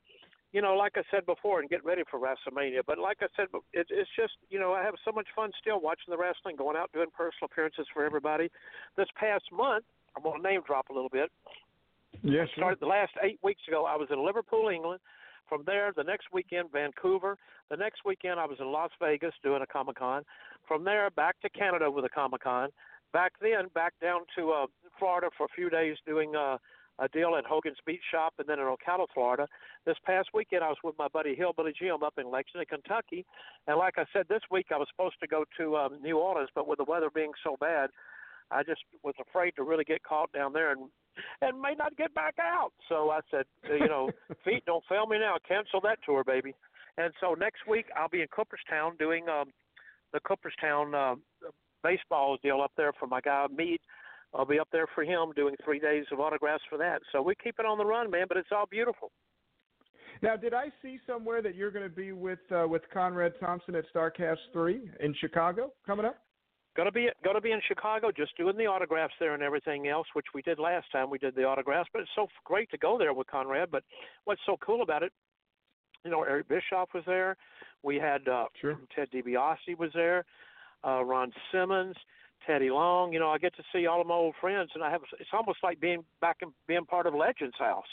like I said before, and get ready for WrestleMania. But like I said, it's just I have so much fun still watching the wrestling, going out doing personal appearances for everybody. This past month, I'm going to name drop a little bit. Yes. Yeah, started the last 8 weeks ago. I was in Liverpool, England. From there, the next weekend, Vancouver. The next weekend, I was in Las Vegas doing a Comic-Con. From there, back to Canada with a Comic-Con. Back down to Florida for a few days doing a deal at Hogan's Beach Shop, and then in Ocala, Florida. This past weekend, I was with my buddy Hillbilly Jim up in Lexington, Kentucky. And like I said, this week I was supposed to go to New Orleans, but with the weather being so bad, I just was afraid to really get caught down there and may not get back out. So I said, feet, don't fail me now. Cancel that tour, baby. And so next week I'll be in Cooperstown doing the Cooperstown baseball deal up there for my guy Meade. I'll be up there for him doing 3 days of autographs for that. So we keep it on the run, man, but it's all beautiful. Now, did I see somewhere that you're going to be with Conrad Thompson at StarCast 3 in Chicago coming up? Going to be in Chicago, just doing the autographs there and everything else, which we did last time. We did the autographs, but it's so great to go there with Conrad. But what's so cool about it, Eric Bischoff was there. We had Ted DiBiase was there, Ron Simmons, Teddy Long. I get to see all of my old friends, and it's almost like being back and being part of Legends House.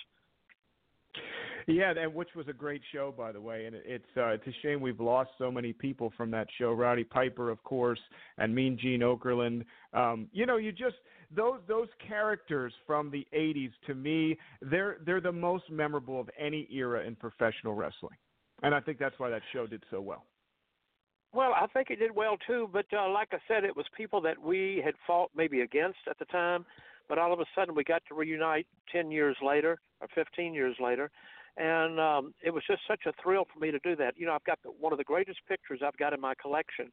Yeah, and which was a great show, by the way. And it's a shame we've lost so many people from that show. Rowdy Piper, of course, and Mean Gene Okerlund. Those characters from the '80s, to me, they're the most memorable of any era in professional wrestling, and I think that's why that show did so well. Well, I think it did well too. But like I said, it was people that we had fought maybe against at the time, but all of a sudden we got to reunite 10 years later or 15 years later. And it was just such a thrill for me to do that. I've got one of the greatest pictures I've got in my collection.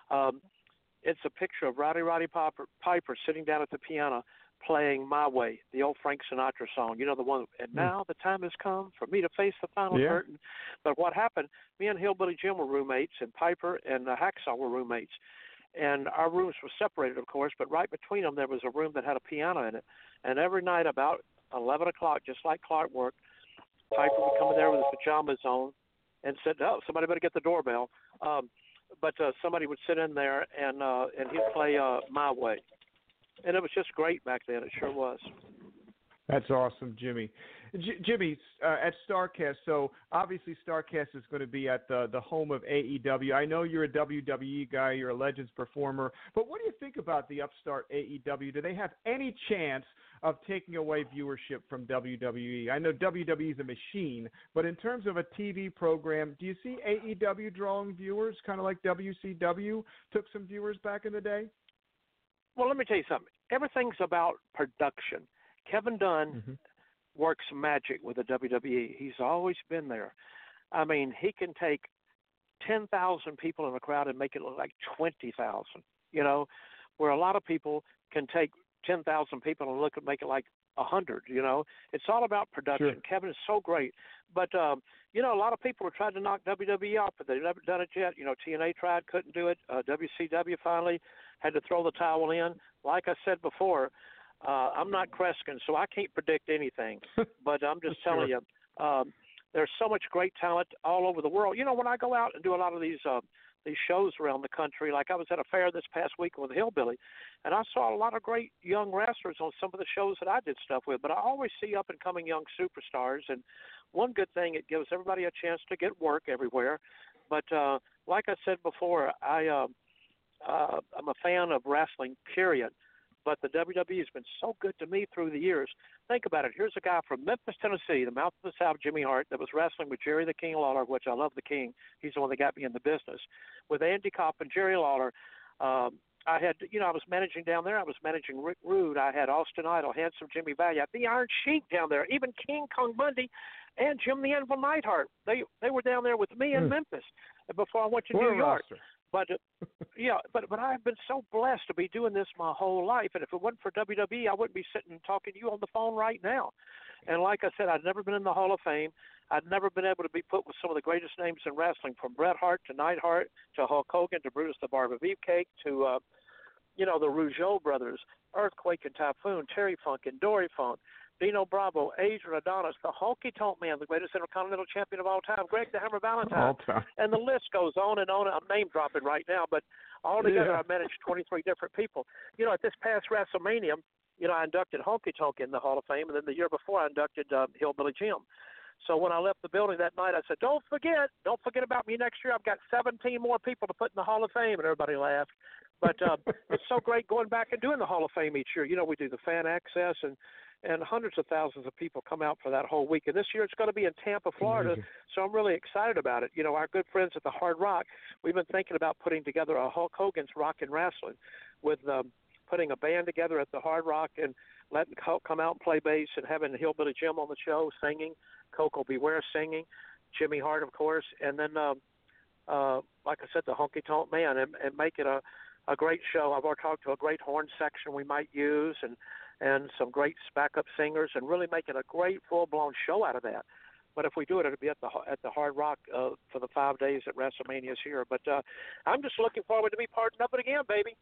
It's a picture of Roddy Piper sitting down at the piano playing My Way, the old Frank Sinatra song. The one, and now the time has come for me to face the final curtain. But what happened, me and Hillbilly Jim were roommates, and Piper and Hacksaw were roommates. And our rooms were separated, of course, but right between them there was a room that had a piano in it. And every night about 11 o'clock, just like clockwork, Piper would come in there with his pajamas on and said, "Oh, somebody better get the doorbell." But somebody would sit in there and he'd play My Way. And it was just great back then. It sure was. That's awesome, Jimmy. Jimmy, at StarCast, so obviously StarCast is going to be at the home of AEW. I know you're a WWE guy, you're a Legends performer, but what do you think about the upstart AEW? Do they have any chance of taking away viewership from WWE? I know WWE is a machine, but in terms of a TV program, do you see AEW drawing viewers, kind of like WCW took some viewers back in the day? Well, let me tell you something. Everything's about production. Kevin Dunn works magic with the WWE. He's always been there. I mean, he can take 10,000 people in a crowd and make it look like 20,000, where a lot of people can take 10,000 people and make it like 100, It's all about production. Sure. Kevin is so great. But, a lot of people have tried to knock WWE off, but they've never done it yet. TNA tried, couldn't do it. WCW finally had to throw the towel in. Like I said before, I'm not Kreskin, so I can't predict anything. But I'm just telling you, there's so much great talent all over the world. When I go out and do a lot of these shows around the country, like I was at a fair this past week with Hillbilly, and I saw a lot of great young wrestlers on some of the shows that I did stuff with. But I always see up-and-coming young superstars, and one good thing, it gives everybody a chance to get work everywhere. But like I said before, I'm a fan of wrestling, period. but the WWE has been so good to me through the years. Think about it. Here's a guy from Memphis, Tennessee, the mouth of the South, Jimmy Hart, that was wrestling with Jerry the King Lawler, which I love the King. He's the one that got me in the business. With Andy Kopp and Jerry Lawler, I had, I was managing down there. I was managing Rick Rude. I had Austin Idol, Handsome Jimmy Valiant, the Iron Sheik down there, even King Kong Bundy and Jim the Anvil Neidhart. They were down there with me in Memphis before I went to New York. But but I've been so blessed to be doing this my whole life. And if it wasn't for WWE, I wouldn't be sitting and talking to you on the phone right now. And like I said, I'd never been in the Hall of Fame. I'd never been able to be put with some of the greatest names in wrestling, from Bret Hart to Neidhart to Hulk Hogan to Brutus the Barber Beefcake to, the Rougeau brothers, Earthquake and Typhoon, Terry Funk and Dory Funk, Dino Bravo, Adrian Adonis, the Honky Tonk Man, the greatest Intercontinental Champion of all time, Greg the Hammer Valentine. And the list goes on and on. I'm name dropping right now, but altogether I managed 23 different people. At this past WrestleMania, I inducted Honky Tonk in the Hall of Fame, and then the year before I inducted Hillbilly Jim. So when I left the building that night, I said, don't forget about me next year. I've got 17 more people to put in the Hall of Fame, and everybody laughed. But it's so great going back and doing the Hall of Fame each year. We do the fan access, and hundreds of thousands of people come out for that whole week. And this year it's going to be in Tampa, Florida, so I'm really excited about it. Our good friends at the Hard Rock, we've been thinking about putting together a Hulk Hogan's Rockin' Wrestling with putting a band together at the Hard Rock and letting Hulk come out and play bass and having Hillbilly Jim on the show singing, Coco Beware singing, Jimmy Hart, of course, and then, like I said, the Honky Tonk Man, and make it a great show. I've already talked to a great horn section we might use and some great backup singers, and really make it a great full-blown show out of that. But if we do it, it'll be at the Hard Rock for the 5 days that WrestleMania's here. But I'm just looking forward to be part of it again, baby.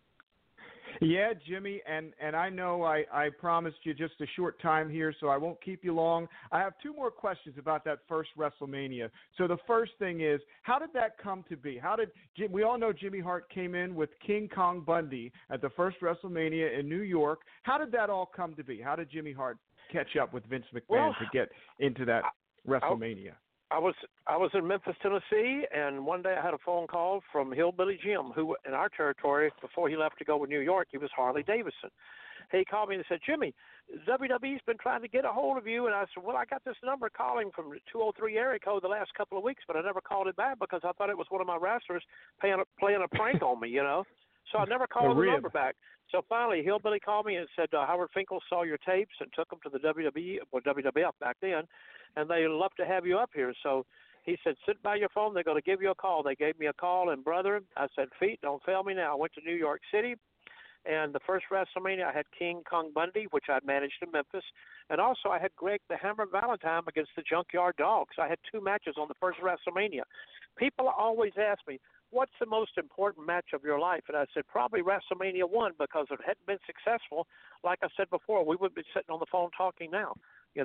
Yeah, Jimmy, and I know I promised you just a short time here, so I won't keep you long. I have two more questions about that first WrestleMania. So the first thing is, how did that come to be? We all know Jimmy Hart came in with King Kong Bundy at the first WrestleMania in New York. How did that all come to be? How did Jimmy Hart catch up with Vince McMahon to get into that WrestleMania? I was in Memphis, Tennessee, and one day I had a phone call from Hillbilly Jim, who in our territory, before he left to go to New York, he was Harley Davidson. He called me and said, Jimmy, WWE's been trying to get a hold of you. And I said, well, I got this number calling from the 203 area code the last couple of weeks, but I never called it back because I thought it was one of my wrestlers playing a prank on me, So I never called the number back. So finally, Hillbilly called me and said, Howard Finkel saw your tapes and took them to the WWE, or WWF back then, and they'd love to have you up here. So he said, sit by your phone. They're going to give you a call. They gave me a call, and brother, I said, feet, don't fail me now. I went to New York City, and the first WrestleMania, I had King Kong Bundy, which I'd managed in Memphis, and also I had Greg the Hammer Valentine against the Junkyard Dogs. I had 2 matches on the first WrestleMania. People always ask me, what's the most important match of your life? And I said, probably WrestleMania 1, because if it hadn't been successful, like I said before, we wouldn't be sitting on the phone talking now,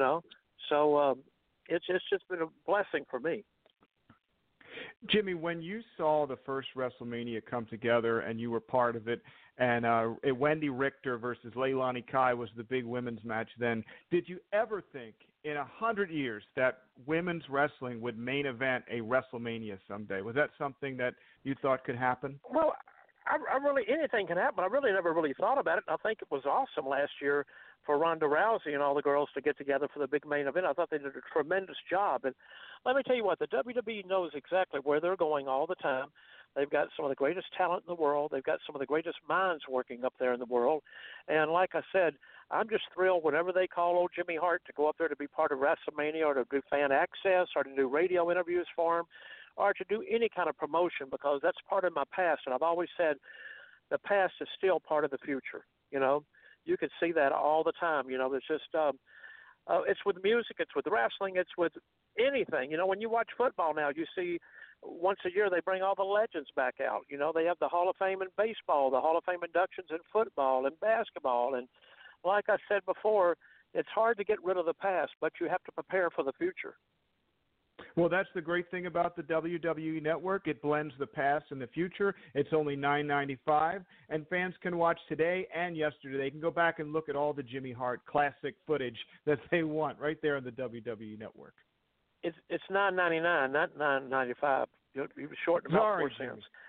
So it's just been a blessing for me. Jimmy, when you saw the first WrestleMania come together and you were part of it, and Wendy Richter versus Leilani Kai was the big women's match then, did you ever think in 100 years that women's wrestling would main event a WrestleMania someday? Was that something that you thought could happen? Well, I really, anything can happen. I really never really thought about it. I think it was awesome last year for Ronda Rousey and all the girls to get together for the big main event. I thought they did a tremendous job. And let me tell you what, the WWE knows exactly where they're going all the time. They've got some of the greatest talent in the world. They've got some of the greatest minds working up there in the world. And like I said, I'm just thrilled whenever they call old Jimmy Hart to go up there to be part of WrestleMania or to do fan access or to do radio interviews for him or to do any kind of promotion, because that's part of my past. And I've always said the past is still part of the future. You can see that all the time. There's just it's with music, it's with wrestling, it's with anything. When you watch football now, you see once a year they bring all the legends back out. They have the Hall of Fame in baseball, the Hall of Fame inductions in football and basketball. And like I said before, it's hard to get rid of the past, but you have to prepare for the future. Well, that's the great thing about the WWE Network. It blends the past and the future. It's only $9.95, and fans can watch today and yesterday. They can go back and look at all the Jimmy Hart classic footage that they want right there on the WWE Network. It's $9.99, not $9.95. You shorten about 4 cents.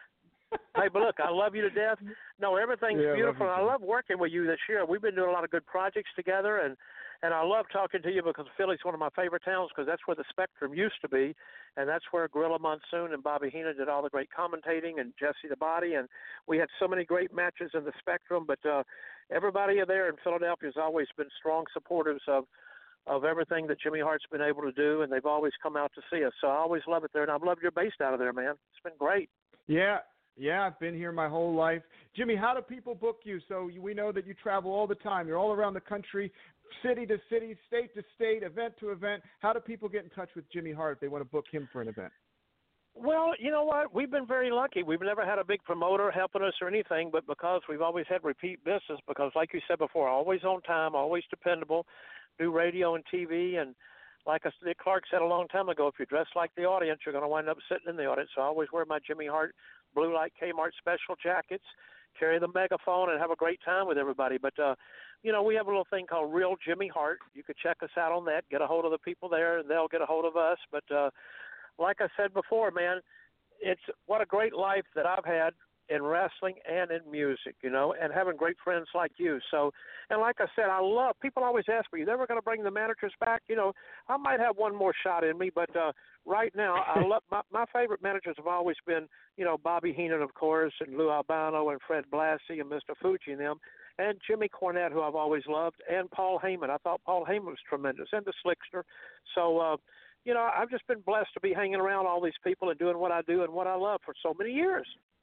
Hey, but look, I love you to death. No, everything's beautiful. I love working with you this year. We've been doing a lot of good projects together, and I love talking to you because Philly's one of my favorite towns because that's where the Spectrum used to be, and that's where Gorilla Monsoon and Bobby Heenan did all the great commentating, and Jesse the Body, and we had so many great matches in the Spectrum. But everybody there in Philadelphia has always been strong supporters of everything that Jimmy Hart's been able to do, and they've always come out to see us. So I always love it there, and I've loved your based out of there, man. It's been great. Yeah, I've been here my whole life. Jimmy, how do people book you? So we know that you travel all the time. You're all around the country, city to city, state to state, event to event. How do people get in touch with Jimmy Hart if they want to book him for an event? Well, you know what? We've been very lucky. We've never had a big promoter helping us or anything, but because we've always had repeat business, because like you said before, always on time, always dependable, do radio and TV, and like Dick Clark said a long time ago, if you dress like the audience, you're going to wind up sitting in the audience. So I always wear my Jimmy Hart Blue Light Kmart special jackets, carry the megaphone, and have a great time with everybody. But, you know, we have a little thing called Real Jimmy Hart. You could check us out on that, get a hold of the people there, and they'll get a hold of us. But like I said before, man, it's what a great life that I've had in wrestling and in music, you know, and having great friends like you. So, and like I said, I love, people always ask me, you never going to bring the managers back? You know, I might have one more shot in me, but right now, I love, my favorite managers have always been, you know, Bobby Heenan, of course, and Lou Albano and Fred Blassie and Mr. Fuji and them, and Jimmy Cornette, who I've always loved, and Paul Heyman. I thought Paul Heyman was tremendous, and the Slickster. So, you know, I've just been blessed to be hanging around all these people and doing what I do and what I love for so many years.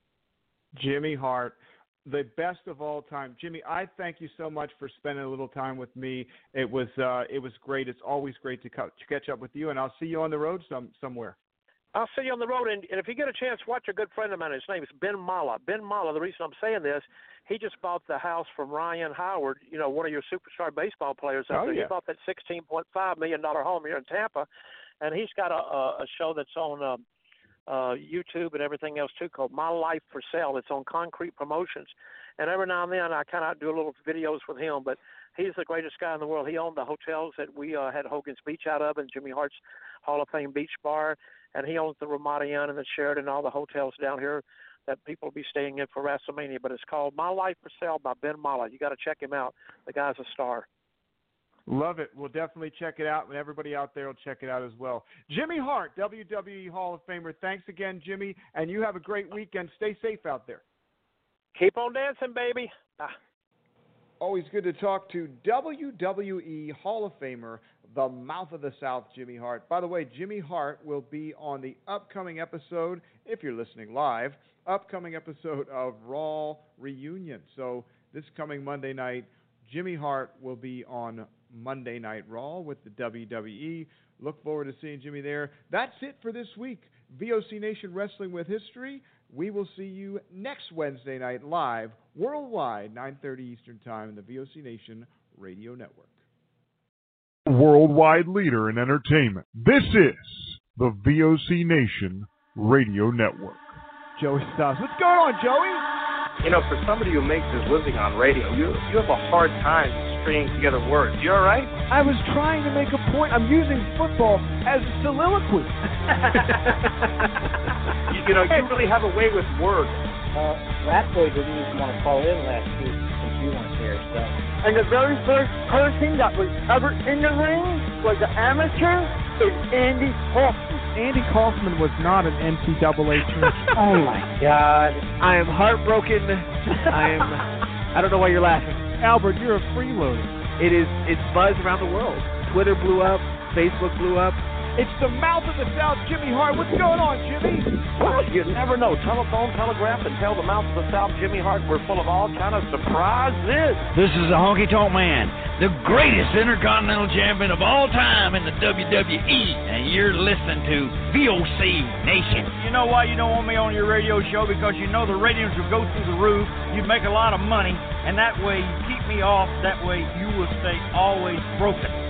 Jimmy Hart, the best of all time. Jimmy, I thank you so much for spending a little time with me. It was great. It's always great to catch up with you, and I'll see you on the road somewhere. I'll see you on the road, and if you get a chance, watch a good friend of mine. His name is Ben Mala. Ben Mala, the reason I'm saying this, he just bought the house from Ryan Howard, you know, one of your superstar baseball players out there. Yeah. He bought that $16.5 million home here in Tampa, and he's got a show that's on YouTube and everything else too, called My Life for Sale. It's on Concrete Promotions, and every now and then I kind of do a little videos with him. But he's the greatest guy in the world. He owned the hotels that we had Hogan's Beach out of, and Jimmy Hart's Hall of Fame Beach Bar, and he owns the Ramada Inn and the Sheraton and all the hotels down here that people will be staying in for WrestleMania. But it's called My Life for Sale by Ben Mala. You got to check him out. The guy's a star. Love it. We'll definitely check it out, and everybody out there will check it out as well. Jimmy Hart, WWE Hall of Famer. Thanks again, Jimmy, and you have a great weekend. Stay safe out there. Keep on dancing, baby. Always good to talk to WWE Hall of Famer, the Mouth of the South, Jimmy Hart. By the way, Jimmy Hart will be on the upcoming episode, if you're listening live, upcoming episode of Raw Reunion. So this coming Monday night, Jimmy Hart will be on Monday Night Raw with the WWE. Look forward to seeing Jimmy there. That's it for this week. VOC Nation Wrestling with History. We will see you next Wednesday night live, worldwide, 9:30 Eastern Time in the VOC Nation Radio Network. Worldwide leader in entertainment. This is the VOC Nation Radio Network. Joey Styles. What's going on, Joey? You know, for somebody who makes his living on radio, you have a hard time stringing together words. You all right? I was trying to make a point. I'm using football as a soliloquy. you really have a way with words. Ratboy didn't even want to call in last week since you weren't here, so. And the very first person that was ever in the ring was an amateur, is Andy Kaufman. Andy Kaufman was not an NCAA champion. Oh my God! I am heartbroken. I don't know why you're laughing. Albert, you're a freeloader. It's buzz around the world. Twitter blew up. Facebook blew up. It's the Mouth of the South, Jimmy Hart. What's going on, Jimmy? Well, you never know. Telephone, telegraph, and tell the Mouth of the South, Jimmy Hart, we're full of all kind of surprises. This is the Honky Tonk Man, the greatest Intercontinental Champion of all time in the WWE, and you're listening to VOC Nation. You know why you don't want me on your radio show? Because you know the ratings will go through the roof. You'd make a lot of money, and that way you keep me off. That way you will stay always broken.